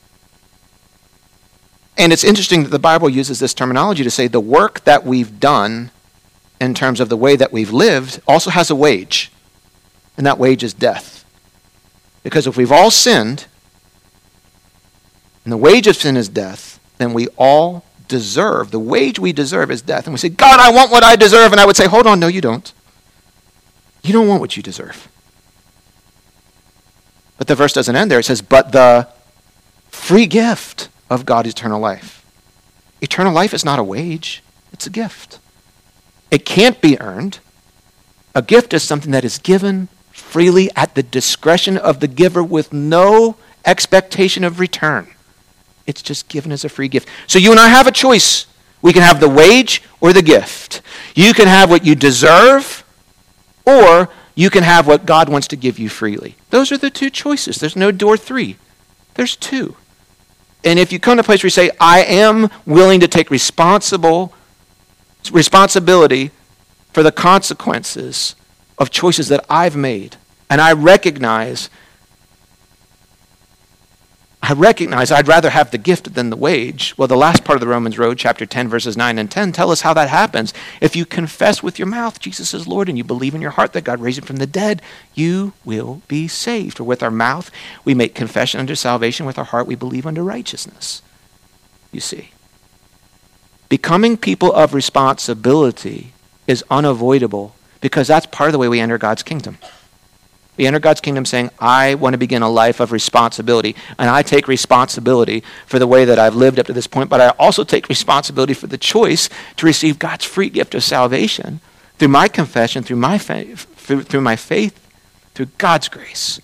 And it's interesting that the Bible uses this terminology to say the work that we've done in terms of the way that we've lived also has a wage. And that wage is death. Because if we've all sinned, and the wage of sin is death, then we all deserve, the wage we deserve is death. And we say, God, I want what I deserve. And I would say, hold on, no, you don't. You don't want what you deserve. But the verse doesn't end there. It says, but the free gift of God is eternal life. Eternal life is not a wage. It's a gift. It can't be earned. A gift is something that is given freely at the discretion of the giver with no expectation of return. It's just given as a free gift. So you and I have a choice. We can have the wage or the gift. You can have what you deserve, or you can have what God wants to give you freely. Those are the two choices. There's no door three. There's two. And if you come to a place where you say, I am willing to take responsible responsibility for the consequences of choices that I've made, and I recognize I recognize I'd rather have the gift than the wage. Well, the last part of the Romans Road, chapter ten, verses nine and ten, tell us how that happens. If you confess with your mouth Jesus is Lord and you believe in your heart that God raised him from the dead, you will be saved. For with our mouth we make confession unto salvation. With our heart we believe unto righteousness. You see. Becoming people of responsibility is unavoidable because that's part of the way we enter God's kingdom. We enter God's kingdom saying, I want to begin a life of responsibility, and I take responsibility for the way that I've lived up to this point, but I also take responsibility for the choice to receive God's free gift of salvation through my confession, through my faith, through, through my faith, through God's grace.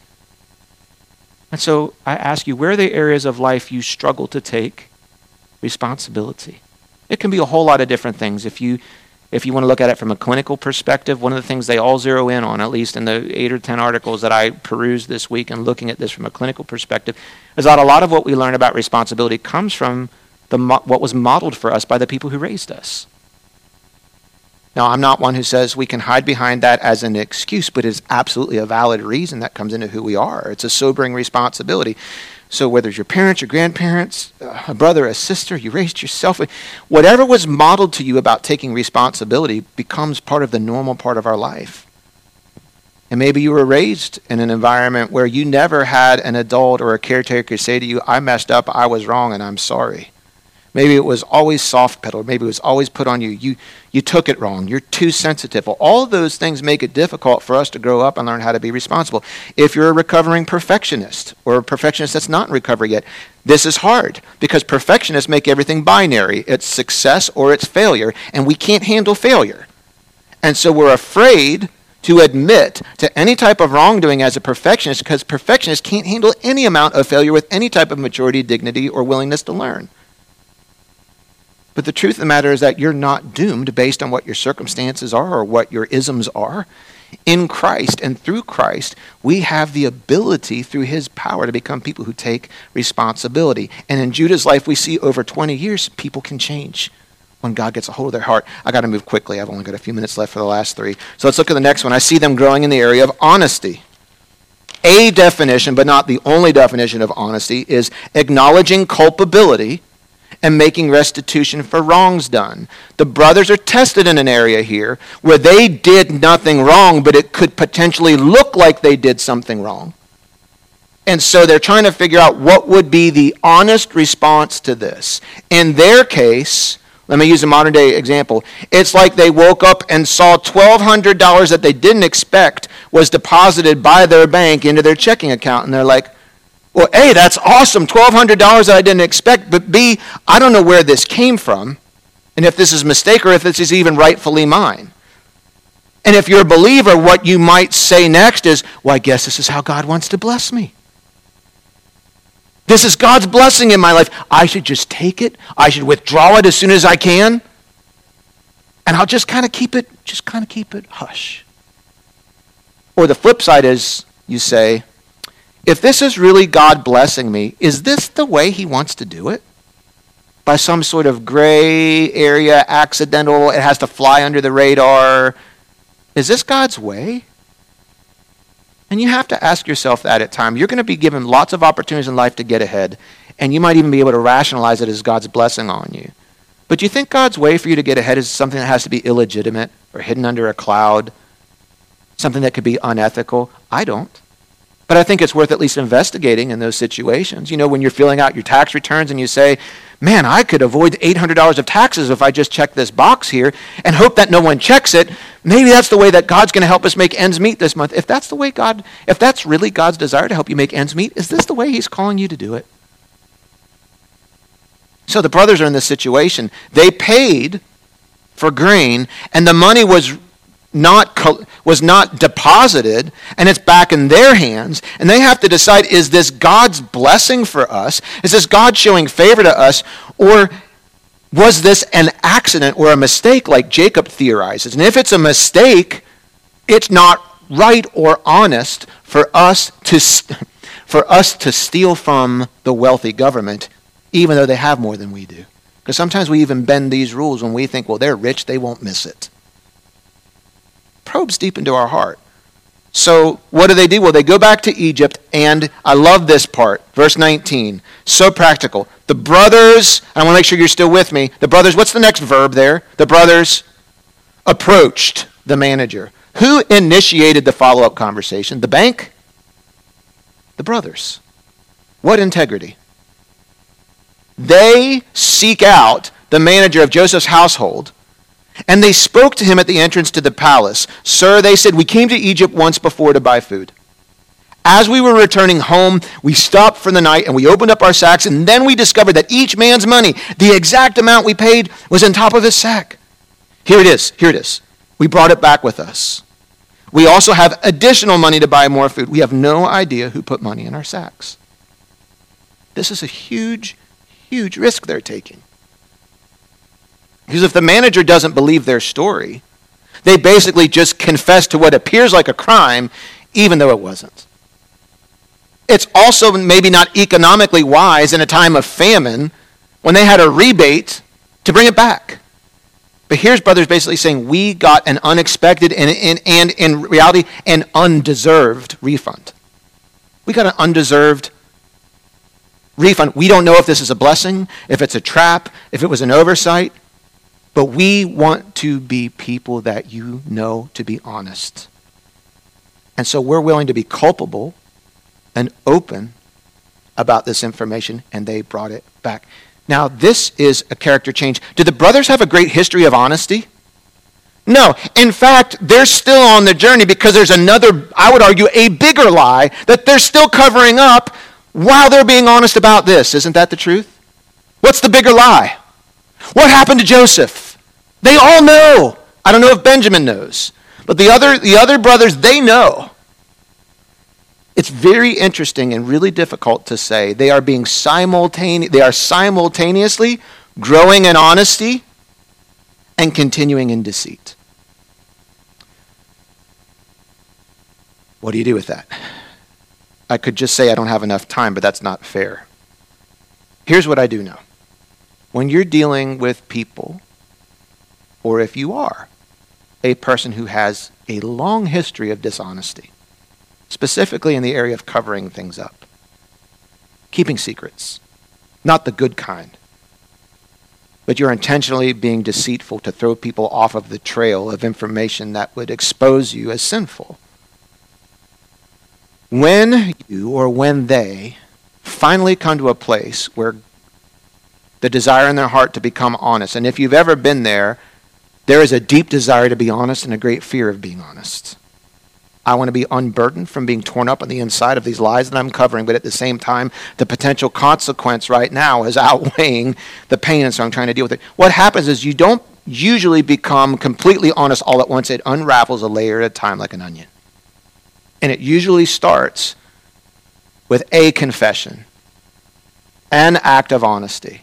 And so I ask you, where are the areas of life you struggle to take responsibility? It can be a whole lot of different things. If you If you want to look at it from a clinical perspective, one of the things they all zero in on, at least in the eight or ten articles that I perused this week and looking at this from a clinical perspective, is that a lot of what we learn about responsibility comes from the what was modeled for us by the people who raised us. Now, I'm not one who says we can hide behind that as an excuse, but it's absolutely a valid reason that comes into who we are. It's a sobering responsibility. So whether it's your parents, your grandparents, a brother, a sister, you raised yourself, whatever was modeled to you about taking responsibility becomes part of the normal part of our life. And maybe you were raised in an environment where you never had an adult or a caretaker say to you, I messed up, I was wrong, and I'm sorry. Maybe it was always soft pedaled. Maybe it was always put on you. You you took it wrong. You're too sensitive. Well, all of those things make it difficult for us to grow up and learn how to be responsible. If you're a recovering perfectionist or a perfectionist that's not in recovery yet, this is hard because perfectionists make everything binary. It's success or it's failure, and we can't handle failure. And so we're afraid to admit to any type of wrongdoing as a perfectionist because perfectionists can't handle any amount of failure with any type of maturity, dignity, or willingness to learn. But the truth of the matter is that you're not doomed based on what your circumstances are or what your isms are. In Christ and through Christ, we have the ability through his power to become people who take responsibility. And in Judah's life, we see over twenty years, people can change when God gets a hold of their heart. I got to move quickly. I've only got a few minutes left for the last three. So let's look at the next one. I see them growing in the area of honesty. A definition, but not the only definition of honesty, is acknowledging culpability and making restitution for wrongs done. The brothers are tested in an area here where they did nothing wrong, but it could potentially look like they did something wrong. And so they're trying to figure out what would be the honest response to this. In their case, let me use a modern day example. It's like they woke up and saw twelve hundred dollars that they didn't expect was deposited by their bank into their checking account. And they're like, well, A, that's awesome, twelve hundred dollars that I didn't expect, but B, I don't know where this came from, and if this is a mistake or if this is even rightfully mine. And if you're a believer, what you might say next is, well, I guess this is how God wants to bless me. This is God's blessing in my life. I should just take it. I should withdraw it as soon as I can. And I'll just kind of keep it, just kind of keep it hush. Or the flip side is, you say, if this is really God blessing me, is this the way he wants to do it? By some sort of gray area, accidental, it has to fly under the radar. Is this God's way? And you have to ask yourself that at times. You're going to be given lots of opportunities in life to get ahead, and you might even be able to rationalize it as God's blessing on you. But do you think God's way for you to get ahead is something that has to be illegitimate or hidden under a cloud? Something that could be unethical? I don't. But I think it's worth at least investigating in those situations. You know, when you're filling out your tax returns and you say, man, I could avoid eight hundred dollars of taxes if I just check this box here and hope that no one checks it. Maybe that's the way that God's going to help us make ends meet this month. If that's the way God, if that's really God's desire to help you make ends meet, is this the way he's calling you to do it? So the brothers are in this situation. They paid for grain, and the money was not was not deposited, and it's back in their hands, and they have to decide, is this God's blessing for us? Is this God showing favor to us? Or was this an accident or a mistake like Jacob theorizes? And if it's a mistake, it's not right or honest for us to for us to steal from the wealthy government, even though they have more than we do. Because sometimes we even bend these rules when we think, well, they're rich, they won't miss it. Probes deep into our heart. So what do they do? Well, they go back to Egypt, and I love this part, verse nineteen. So practical. The brothers, I want to make sure you're still with me. The brothers, what's the next verb there? The brothers approached the manager. Who initiated the follow-up conversation? The bank? The brothers. What integrity? They seek out the manager of Joseph's household, and they spoke to him at the entrance to the palace. Sir, they said, we came to Egypt once before to buy food. As we were returning home, we stopped for the night and we opened up our sacks, and then we discovered that each man's money, the exact amount we paid, was on top of his sack. Here it is. Here it is. We brought it back with us. We also have additional money to buy more food. We have no idea who put money in our sacks. This is a huge, huge risk they're taking. Because if the manager doesn't believe their story, they basically just confess to what appears like a crime, even though it wasn't. It's also maybe not economically wise in a time of famine when they had a rebate to bring it back. But here's brothers basically saying, we got an unexpected and, and, and in reality, an undeserved refund. We got an undeserved refund. We don't know if this is a blessing, if it's a trap, if it was an oversight. But we want to be people that you know to be honest. And so we're willing to be culpable and open about this information, and they brought it back. Now, this is a character change. Do the brothers have a great history of honesty? No. In fact, they're still on the journey because there's another, I would argue, a bigger lie that they're still covering up while they're being honest about this. Isn't that the truth? What's the bigger lie? What happened to Joseph? They all know. I don't know if Benjamin knows. But the other, the other brothers, they know. It's very interesting and really difficult to say. They are being simultaneous, they are simultaneously growing in honesty and continuing in deceit. What do you do with that? I could just say I don't have enough time, but that's not fair. Here's what I do know. When you're dealing with people, or if you are a person who has a long history of dishonesty, specifically in the area of covering things up, keeping secrets, not the good kind, but you're intentionally being deceitful to throw people off of the trail of information that would expose you as sinful. When you or when they finally come to a place where the desire in their heart to become honest, and if you've ever been there, there is a deep desire to be honest and a great fear of being honest. I want to be unburdened from being torn up on the inside of these lies that I'm covering, but at the same time, the potential consequence right now is outweighing the pain, and so I'm trying to deal with it. What happens is you don't usually become completely honest all at once. It unravels a layer at a time like an onion. And it usually starts with a confession, an act of honesty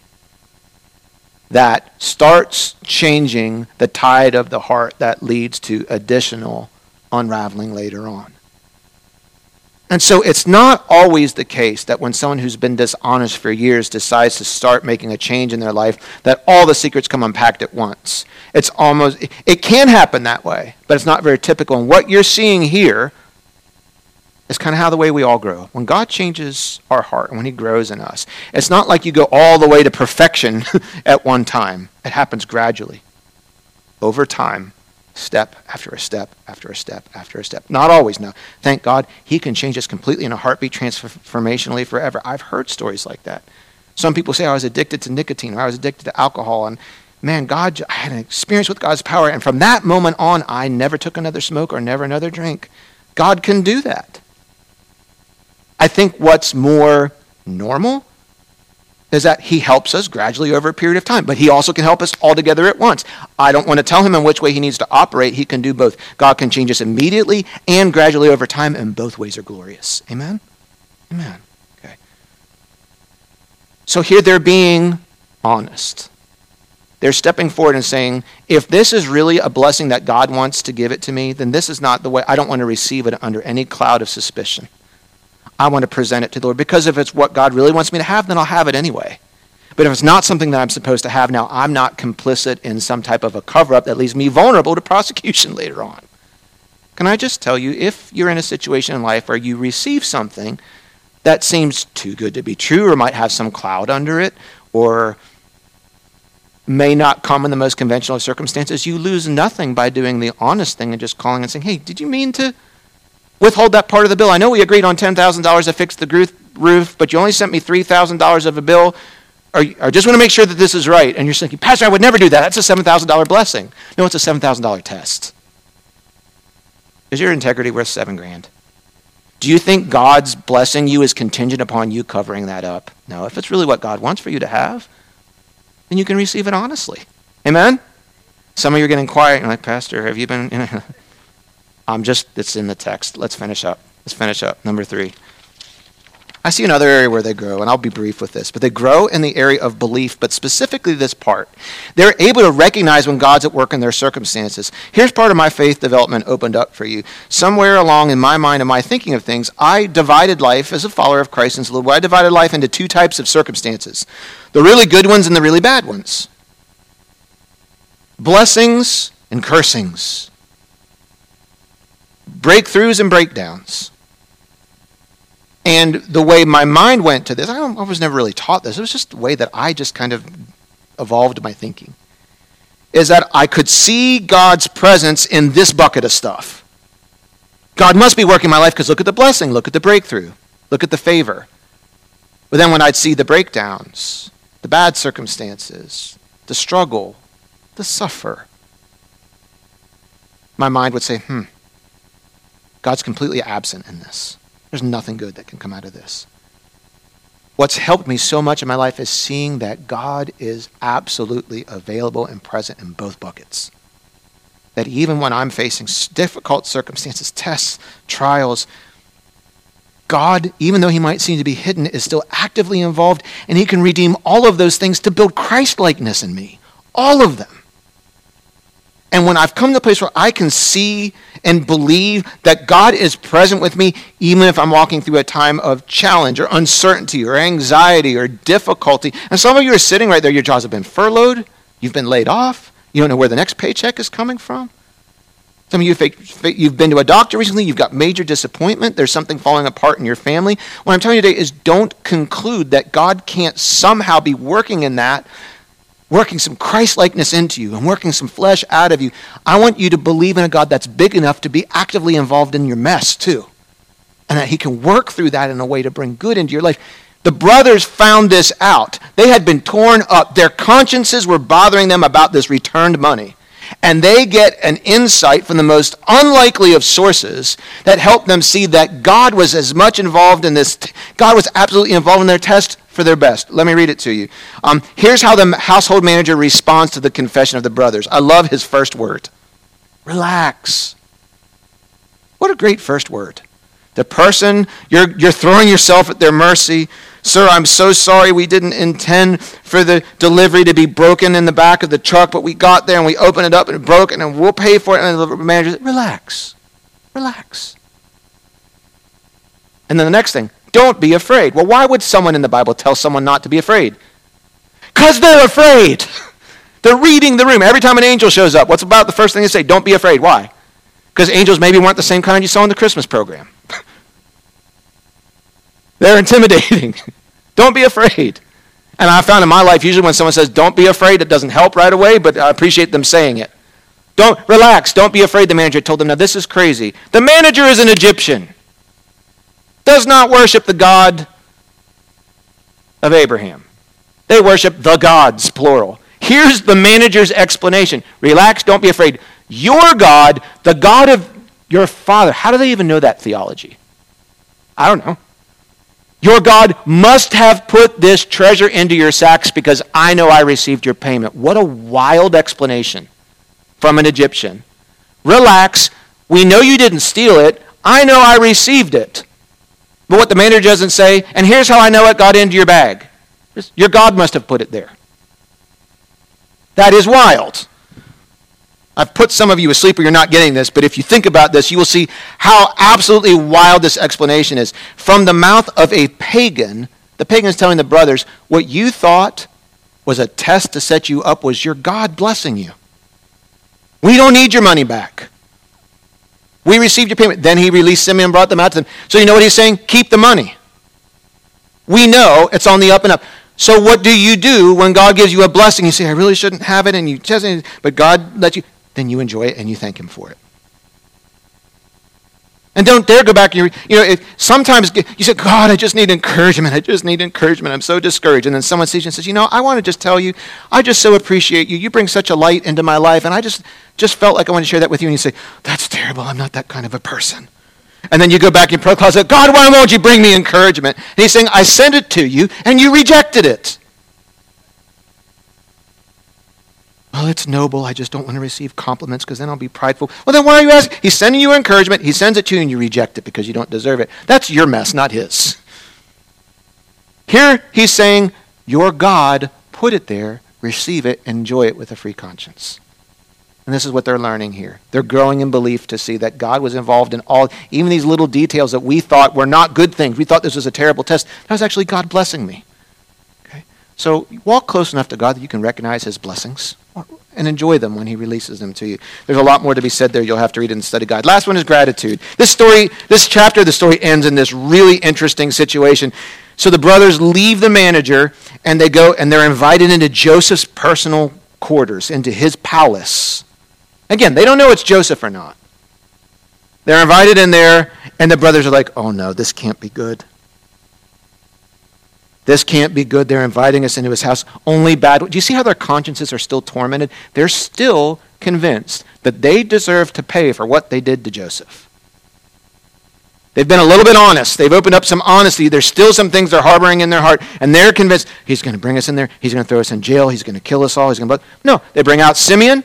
that starts changing the tide of the heart that leads to additional unraveling later on. And so it's not always the case that when someone who's been dishonest for years decides to start making a change in their life, that all the secrets come unpacked at once. It's almost, it can happen that way, but it's not very typical. And what you're seeing here is kind of how the way we all grow. When God changes our heart and when he grows in us, it's not like you go all the way to perfection at one time. It happens gradually, over time, Step after a step after a step after a step. Not always, no. Thank God, he can change us completely in a heartbeat, transformationally forever. I've heard stories like that. Some people say I was addicted to nicotine or I was addicted to alcohol, and man, God, I had an experience with God's power, and from that moment on, I never took another smoke or never another drink. God can do that. I think what's more normal is that he helps us gradually over a period of time, but he also can help us all together at once. I don't want to tell him in which way he needs to operate. He can do both. God can change us immediately and gradually over time, and both ways are glorious. Amen? Amen. Okay. So here they're being honest. They're stepping forward and saying, if this is really a blessing that God wants to give it to me, then this is not the way. I don't want to receive it under any cloud of suspicion. I want to present it to the Lord, because if it's what God really wants me to have, then I'll have it anyway. But if it's not something that I'm supposed to have now, I'm not complicit in some type of a cover-up that leaves me vulnerable to prosecution later on. Can I just tell you, if you're in a situation in life where you receive something that seems too good to be true or might have some cloud under it or may not come in the most conventional of circumstances, you lose nothing by doing the honest thing and just calling and saying, hey, did you mean to withhold that part of the bill? I know we agreed on ten thousand dollars to fix the roof, but you only sent me three thousand dollars of a bill. I just want to make sure that this is right. And you're thinking, Pastor, I would never do that. That's a seven thousand dollars blessing. No, it's a seven thousand dollars test. Is your integrity worth seven grand? Do you think God's blessing you is contingent upon you covering that up? No, if it's really what God wants for you to have, then you can receive it honestly. Amen? Some of you are getting quiet. You're like, Pastor, have you been... I'm just, it's in the text. Let's finish up. Let's finish up. Number three. I see another area where they grow, and I'll be brief with this, but they grow in the area of belief, but specifically this part. They're able to recognize when God's at work in their circumstances. Here's part of my faith development opened up for you. Somewhere along in my mind and my thinking of things, I divided life as a follower of Christ in little way. I divided life into two types of circumstances. The really good ones and the really bad ones. Blessings and cursings. Breakthroughs and breakdowns. And the way my mind went to this, I, don't, I was never really taught this. It was just the way that I just kind of evolved my thinking. Is that I could see God's presence in this bucket of stuff. God must be working in my life because look at the blessing, look at the breakthrough, look at the favor. But then when I'd see the breakdowns, the bad circumstances, the struggle, the suffer, my mind would say, hmm, God's completely absent in this. There's nothing good that can come out of this. What's helped me so much in my life is seeing that God is absolutely available and present in both buckets. That even when I'm facing difficult circumstances, tests, trials, God, even though he might seem to be hidden, is still actively involved, and he can redeem all of those things to build Christ-likeness in me. All of them. And when I've come to a place where I can see and believe that God is present with me, even if I'm walking through a time of challenge or uncertainty or anxiety or difficulty. And some of you are sitting right there, your jobs have been furloughed, you've been laid off, you don't know where the next paycheck is coming from. Some of you, you've been to a doctor recently, you've got major disappointment, there's something falling apart in your family. What I'm telling you today is don't conclude that God can't somehow be working in that, working some Christ-likeness into you and working some flesh out of you. I want you to believe in a God that's big enough to be actively involved in your mess too. And that he can work through that in a way to bring good into your life. The brothers found this out. They had been torn up. Their consciences were bothering them about this returned money. And they get an insight from the most unlikely of sources that helped them see that God was as much involved in this. T- God was absolutely involved in their test for their best. Let me read it to you. Um, here's how the household manager responds to the confession of the brothers. I love his first word. Relax. What a great first word. The person, you're, you're throwing yourself at their mercy. Sir, I'm so sorry we didn't intend for the delivery to be broken in the back of the truck, but we got there and we opened it up and it broke and we'll pay for it. And the manager said, relax, relax. And then the next thing, don't be afraid. Well, why would someone in the Bible tell someone not to be afraid? Because they're afraid. They're reading the room. Every time an angel shows up, what's about the first thing they say? Don't be afraid. Why? Because angels maybe weren't the same kind you saw in the Christmas program. They're intimidating. Don't be afraid. And I found in my life, usually when someone says, don't be afraid, it doesn't help right away, but I appreciate them saying it. Don't relax. Don't be afraid, the manager told them. Now this is crazy. The manager is an Egyptian. Does not worship the God of Abraham. They worship the gods, plural. Here's the manager's explanation. Relax, don't be afraid. Your God, the God of your father. How do they even know that theology? I don't know. Your God must have put this treasure into your sacks because I know I received your payment. What a wild explanation from an Egyptian. Relax, we know you didn't steal it. I know I received it. But what the manager doesn't say, and here's how I know it got into your bag. Your God must have put it there. That is wild. I've put some of you asleep or you're not getting this, but if you think about this, you will see how absolutely wild this explanation is. From the mouth of a pagan, the pagan is telling the brothers, what you thought was a test to set you up was your God blessing you. We don't need your money back. We received your payment. Then he released Simeon and brought them out to them. So you know what he's saying? Keep the money. We know it's on the up and up. So what do you do when God gives you a blessing? You say, I really shouldn't have it, and you just, but God lets you. Then you enjoy it and you thank him for it. And don't dare go back. And you know, it, sometimes you say, God, I just need encouragement. I just need encouragement. I'm so discouraged. And then someone sees you and says, you know, I want to just tell you, I just so appreciate you. You bring such a light into my life, and I just, just felt like I want to share that with you. And you say, that's terrible. I'm not that kind of a person. And then you go back in your closet, God, why won't you bring me encouragement? And he's saying, I sent it to you, and you rejected it. Well, it's noble. I just don't want to receive compliments because then I'll be prideful. Well, then why are you asking? He's sending you encouragement. He sends it to you, and you reject it because you don't deserve it. That's your mess, not his. Here he's saying, your God put it there, receive it, and enjoy it with a free conscience. And this is what they're learning here. They're growing in belief to see that God was involved in all, even these little details that we thought were not good things. We thought this was a terrible test. That was actually God blessing me. Okay? So walk close enough to God that you can recognize his blessings and enjoy them when he releases them to you. There's a lot more to be said there. You'll have to read it in the study guide. Last one is gratitude. This story, this chapter of the story ends in this really interesting situation. So the brothers leave the manager and they go and they're invited into Joseph's personal quarters, into his palace. Again, they don't know it's Joseph or not. They're invited in there, and the brothers are like, oh no, this can't be good. This can't be good. They're inviting us into his house. Only bad. Do you see how their consciences are still tormented? They're still convinced that they deserve to pay for what they did to Joseph. They've been a little bit honest. They've opened up some honesty. There's still some things they're harboring in their heart, and they're convinced he's going to bring us in there. He's going to throw us in jail. He's going to kill us all. He's going to... No, they bring out Simeon.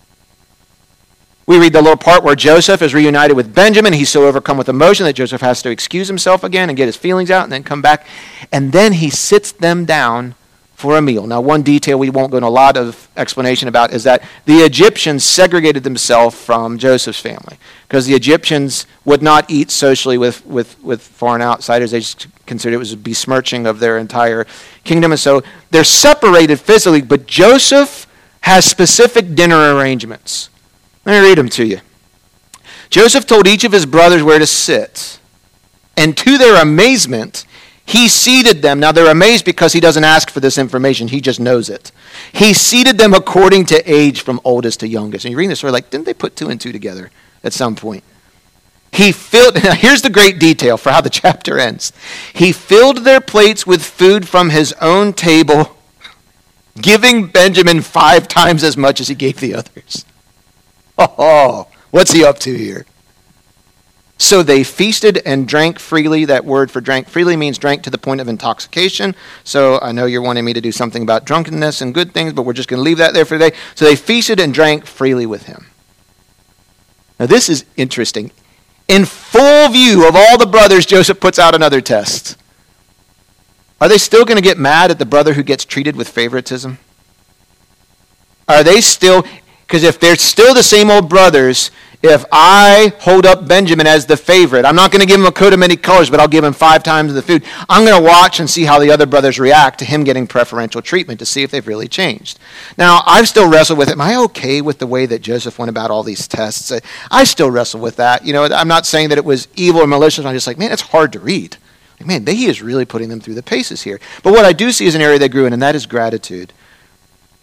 We read the little part where Joseph is reunited with Benjamin. He's so overcome with emotion that Joseph has to excuse himself again and get his feelings out and then come back. And then he sits them down for a meal. Now, one detail we won't go into a lot of explanation about is that the Egyptians segregated themselves from Joseph's family because the Egyptians would not eat socially with, with, with foreign outsiders. They just considered it was a besmirching of their entire kingdom. And so they're separated physically, but Joseph has specific dinner arrangements. Let me read them to you. Joseph told each of his brothers where to sit, and to their amazement, he seated them. Now they're amazed because he doesn't ask for this information. He just knows it. He seated them according to age from oldest to youngest. And you're reading this story like, didn't they put two and two together at some point? He filled, now here's the great detail for how the chapter ends. He filled their plates with food from his own table, giving Benjamin five times as much as he gave the others. Oh, what's he up to here? So they feasted and drank freely. That word for drank freely means drank to the point of intoxication. So I know you're wanting me to do something about drunkenness and good things, but we're just going to leave that there for today. So they feasted and drank freely with him. Now this is interesting. In full view of all the brothers, Joseph puts out another test. Are they still going to get mad at the brother who gets treated with favoritism? Are they still... Because if they're still the same old brothers, if I hold up Benjamin as the favorite, I'm not going to give him a coat of many colors, but I'll give him five times the food. I'm going to watch and see how the other brothers react to him getting preferential treatment to see if they've really changed. Now, I've still wrestled with it. Am I okay with the way that Joseph went about all these tests? I still wrestle with that. You know, I'm not saying that it was evil or malicious. I'm just like, man, it's hard to read. Like, man, he is really putting them through the paces here. But what I do see is an area they grew in, and that is gratitude.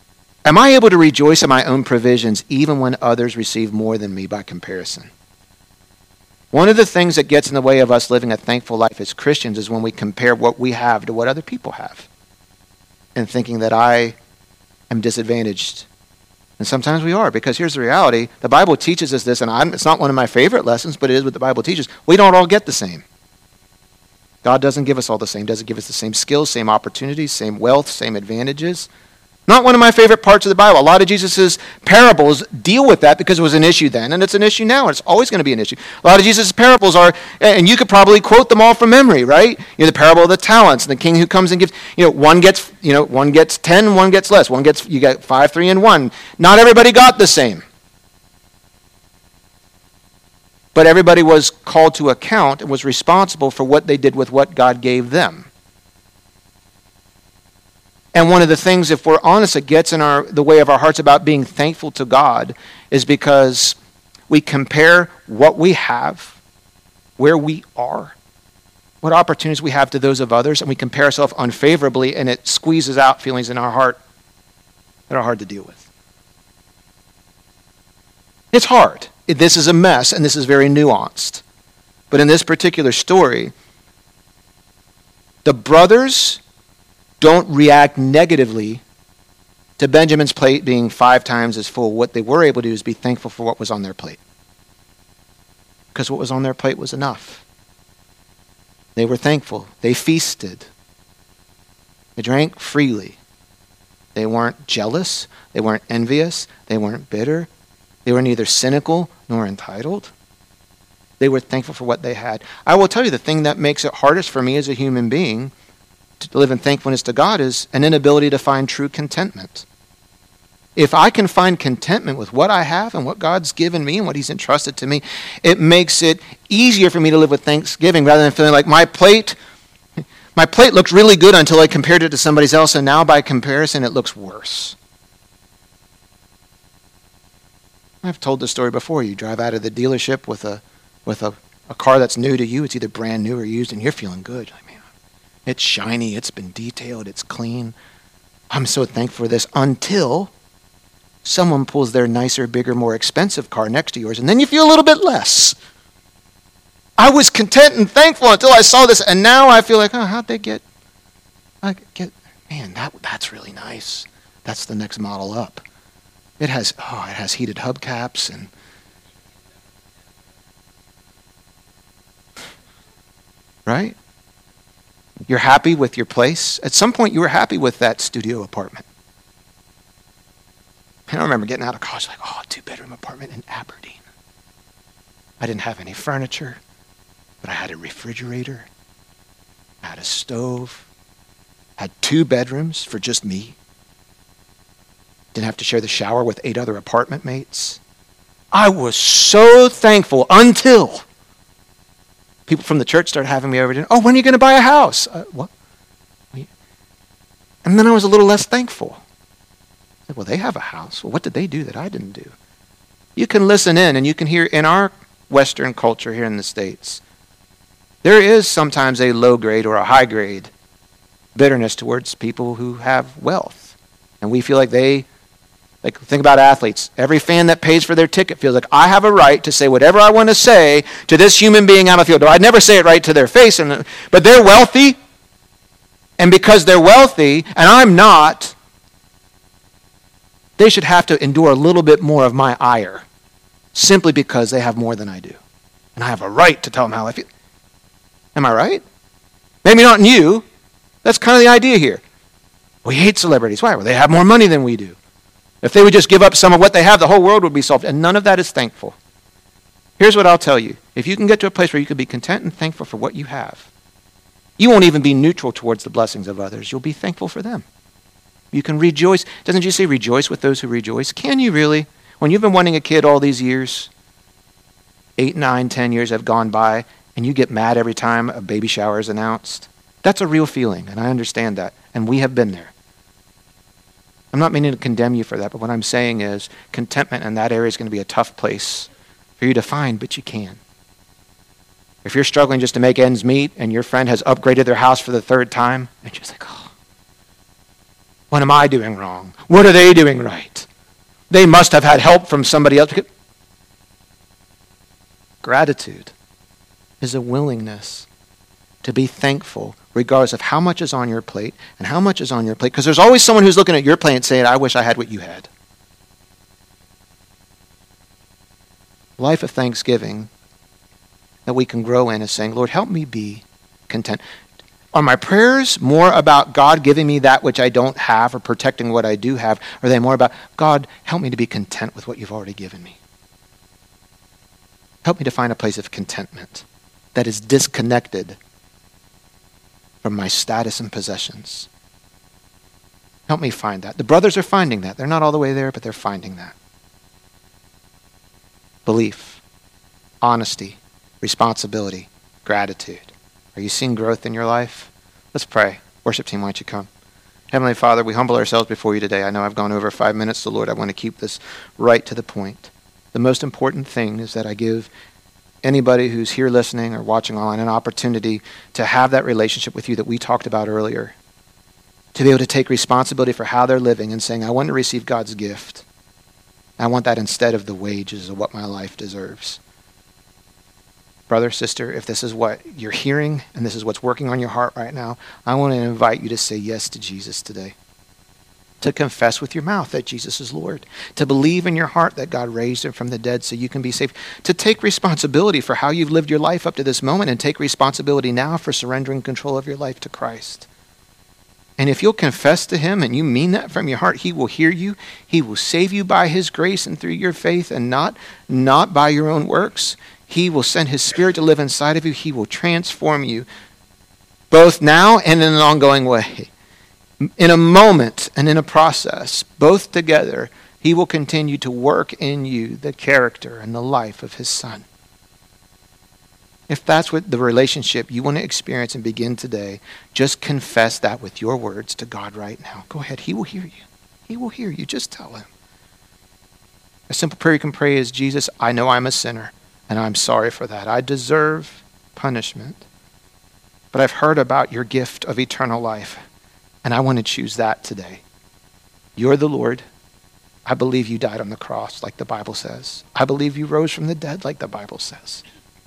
Am I able to rejoice in my own provisions even when others receive more than me by comparison? One of the things that gets in the way of us living a thankful life as Christians is when we compare what we have to what other people have and thinking that I am disadvantaged. And sometimes we are, because here's the reality. The Bible teaches us this, and I'm, it's not one of my favorite lessons, but it is what the Bible teaches. We don't all get the same. God doesn't give us all the same, doesn't give us the same skills, same opportunities, same wealth, same advantages. Not one of my favorite parts of the Bible. A lot of Jesus' parables deal with that because it was an issue then, and it's an issue now, and it's always going to be an issue. A lot of Jesus' parables are, and you could probably quote them all from memory, right? You know, the parable of the talents, and the king who comes and gives, you know, one gets, you know, one gets ten, one gets less. One gets, you get five, three, and one. Not everybody got the same. But everybody was called to account and was responsible for what they did with what God gave them. And one of the things, if we're honest, that gets in our the way of our hearts about being thankful to God is because we compare what we have, where we are, what opportunities we have to those of others, and we compare ourselves unfavorably, and it squeezes out feelings in our heart that are hard to deal with. It's hard. This is a mess, and this is very nuanced. But in this particular story, the brothers don't react negatively to Benjamin's plate being five times as full. What they were able to do is be thankful for what was on their plate. Because what was on their plate was enough. They were thankful. They feasted. They drank freely. They weren't jealous. They weren't envious. They weren't bitter. They were neither cynical nor entitled. They were thankful for what they had. I will tell you, the thing that makes it hardest for me as a human being to live in thankfulness to God is an inability to find true contentment. If I can find contentment with what I have and what God's given me and what he's entrusted to me, it makes it easier for me to live with thanksgiving rather than feeling like my plate, my plate looked really good until I compared it to somebody else, and now by comparison it looks worse. I've told this story before. You drive out of the dealership with a with a, a car that's new to you. It's either brand new or used, and you're feeling good. Like, man, it's shiny, it's been detailed, it's clean. I'm so thankful for this, until someone pulls their nicer, bigger, more expensive car next to yours, and then you feel a little bit less. I was content and thankful until I saw this, and now I feel like, oh, how'd they get, I get, man, that that's really nice. That's the next model up. It has, oh, it has heated hubcaps and right? You're happy with your place. At some point, you were happy with that studio apartment. And I remember getting out of college like, oh, two-bedroom apartment in Aberdeen. I didn't have any furniture, but I had a refrigerator, I had a stove, had two bedrooms for just me. Didn't have to share the shower with eight other apartment mates. I was so thankful until people from the church started having me over. Oh, when are you going to buy a house? Uh, what? And then I was a little less thankful. I said, well, they have a house. Well, what did they do that I didn't do? You can listen in, and you can hear in our Western culture here in the States, there is sometimes a low grade or a high grade bitterness towards people who have wealth. And we feel like they, like, think about athletes. Every fan that pays for their ticket feels like, I have a right to say whatever I want to say to this human being on the field. I'd never say it right to their face, and but they're wealthy. And because they're wealthy, and I'm not, they should have to endure a little bit more of my ire simply because they have more than I do. And I have a right to tell them how I feel. Am I right? Maybe not in you. That's kind of the idea here. We hate celebrities. Why? Well, they have more money than we do. If they would just give up some of what they have, the whole world would be solved. And none of that is thankful. Here's what I'll tell you. If you can get to a place where you can be content and thankful for what you have, you won't even be neutral towards the blessings of others. You'll be thankful for them. You can rejoice. Doesn't Jesus say rejoice with those who rejoice? Can you really? When you've been wanting a kid all these years, eight, nine, ten years have gone by, and you get mad every time a baby shower is announced, that's a real feeling, and I understand that. And we have been there. I'm not meaning to condemn you for that, but what I'm saying is contentment in that area is going to be a tough place for you to find, but you can. If you're struggling just to make ends meet and your friend has upgraded their house for the third time, and you're just like, oh, What am I doing wrong? What are they doing right? They must have had help from somebody else. Gratitude is a willingness to be thankful regardless of how much is on your plate and how much is on your plate. Because there's always someone who's looking at your plate and saying, I wish I had what you had. Life of thanksgiving that we can grow in is saying, Lord, help me be content. Are my prayers more about God giving me that which I don't have or protecting what I do have? Or are they more about, God, help me to be content with what you've already given me? Help me to find a place of contentment that is disconnected from my status and possessions. Help me find that. The brothers are finding that. They're not all the way there, but they're finding that. Belief, honesty, responsibility, gratitude. Are you seeing growth in your life? Let's pray. Worship team, why don't you come? Heavenly Father, we humble ourselves before you today. I know I've gone over five minutes, so Lord, I want to keep this right to the point. The most important thing is that I give anybody who's here listening or watching online an opportunity to have that relationship with you that we talked about earlier. To be able to take responsibility for how they're living and saying, I want to receive God's gift. I want that instead of the wages of what my life deserves. Brother, sister, if this is what you're hearing and this is what's working on your heart right now, I want to invite you to say yes to Jesus today. To confess with your mouth that Jesus is Lord. To believe in your heart that God raised him from the dead so you can be saved. To take responsibility for how you've lived your life up to this moment and take responsibility now for surrendering control of your life to Christ. And if you'll confess to him and you mean that from your heart, he will hear you. He will save you by his grace and through your faith and not, not by your own works. He will send his Spirit to live inside of you. He will transform you both now and in an ongoing way. In a moment and in a process, both together, he will continue to work in you the character and the life of his Son. If that's what the relationship you want to experience and begin today, just confess that with your words to God right now. Go ahead. He will hear you. He will hear you. Just tell him. A simple prayer you can pray is, Jesus, I know I'm a sinner, and I'm sorry for that. I deserve punishment. But I've heard about your gift of eternal life, and I want to choose that today. You're the Lord. I believe you died on the cross, like the Bible says. I believe you rose from the dead, like the Bible says.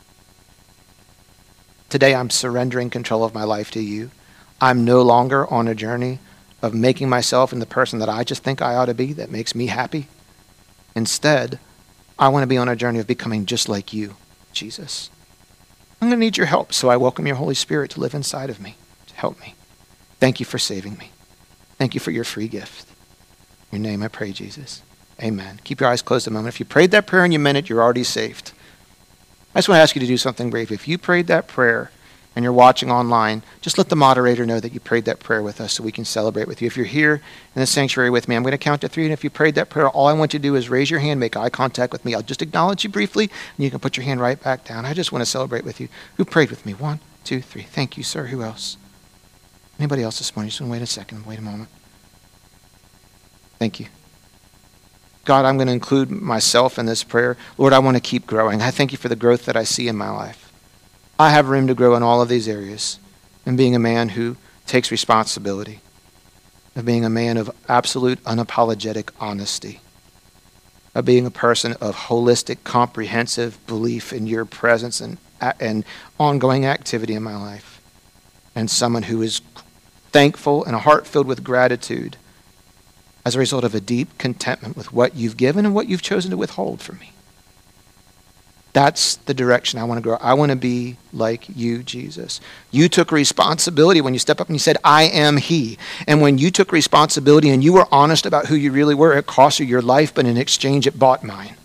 Today, I'm surrendering control of my life to you. I'm no longer on a journey of making myself into the person that I just think I ought to be that makes me happy. Instead, I want to be on a journey of becoming just like you, Jesus. I'm going to need your help, so I welcome your Holy Spirit to live inside of me, to help me. Thank you for saving me. Thank you for your free gift. In your name I pray, Jesus. Amen. Keep your eyes closed a moment. If you prayed that prayer and you meant it, you're already saved. I just want to ask you to do something brave. If you prayed that prayer and you're watching online, just let the moderator know that you prayed that prayer with us so we can celebrate with you. If you're here in the sanctuary with me, I'm going to count to three, and if you prayed that prayer, all I want you to do is raise your hand, make eye contact with me. I'll just acknowledge you briefly, and you can put your hand right back down. I just want to celebrate with you. Who prayed with me? One, two, three. Thank you, sir. Who else? Anybody else this morning? Just want to wait a second. Wait a moment. Thank you. God, I'm going to include myself in this prayer. Lord, I want to keep growing. I thank you for the growth that I see in my life. I have room to grow in all of these areas, and being a man who takes responsibility, of being a man of absolute unapologetic honesty, of being a person of holistic, comprehensive belief in your presence and, and ongoing activity in my life, and someone who is thankful and a heart filled with gratitude as a result of a deep contentment with what you've given and what you've chosen to withhold from me. That's the direction I want to grow. I want to be like you, Jesus. You took responsibility when you stepped up and you said, I am he. And when you took responsibility and you were honest about who you really were, it cost you your life, but in exchange it bought mine.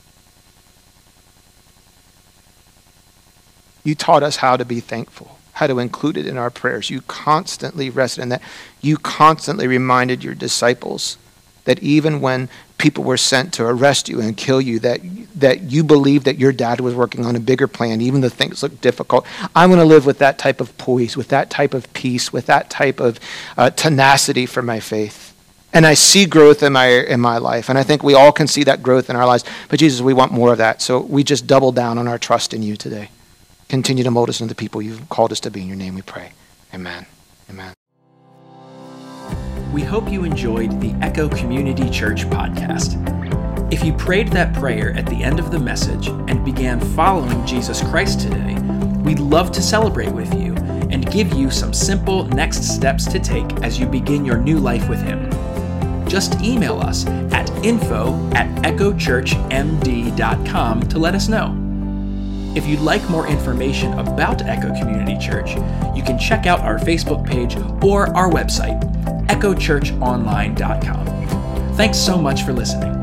You taught us how to be thankful, how to include it in our prayers. You constantly rested in that. You constantly reminded your disciples that even when people were sent to arrest you and kill you, that, that you believed that your dad was working on a bigger plan, even though things looked difficult. I want to live with that type of poise, with that type of peace, with that type of uh, tenacity for my faith. And I see growth in my in my life. And I think we all can see that growth in our lives. But Jesus, we want more of that. So we just double down on our trust in you today. Continue to mold us into the people you've called us to be. In your name we pray. Amen. Amen. we hope you enjoyed the Echo Community Church podcast. If you prayed that prayer at the end of the message and began following Jesus Christ today, we'd love to celebrate with you and give you some simple next steps to take as you begin your new life with Him. Just email us at info at echo church m d dot com to let us know. If you'd like more information about Echo Community Church, you can check out our Facebook page or our website, echo church online dot com. Thanks so much for listening.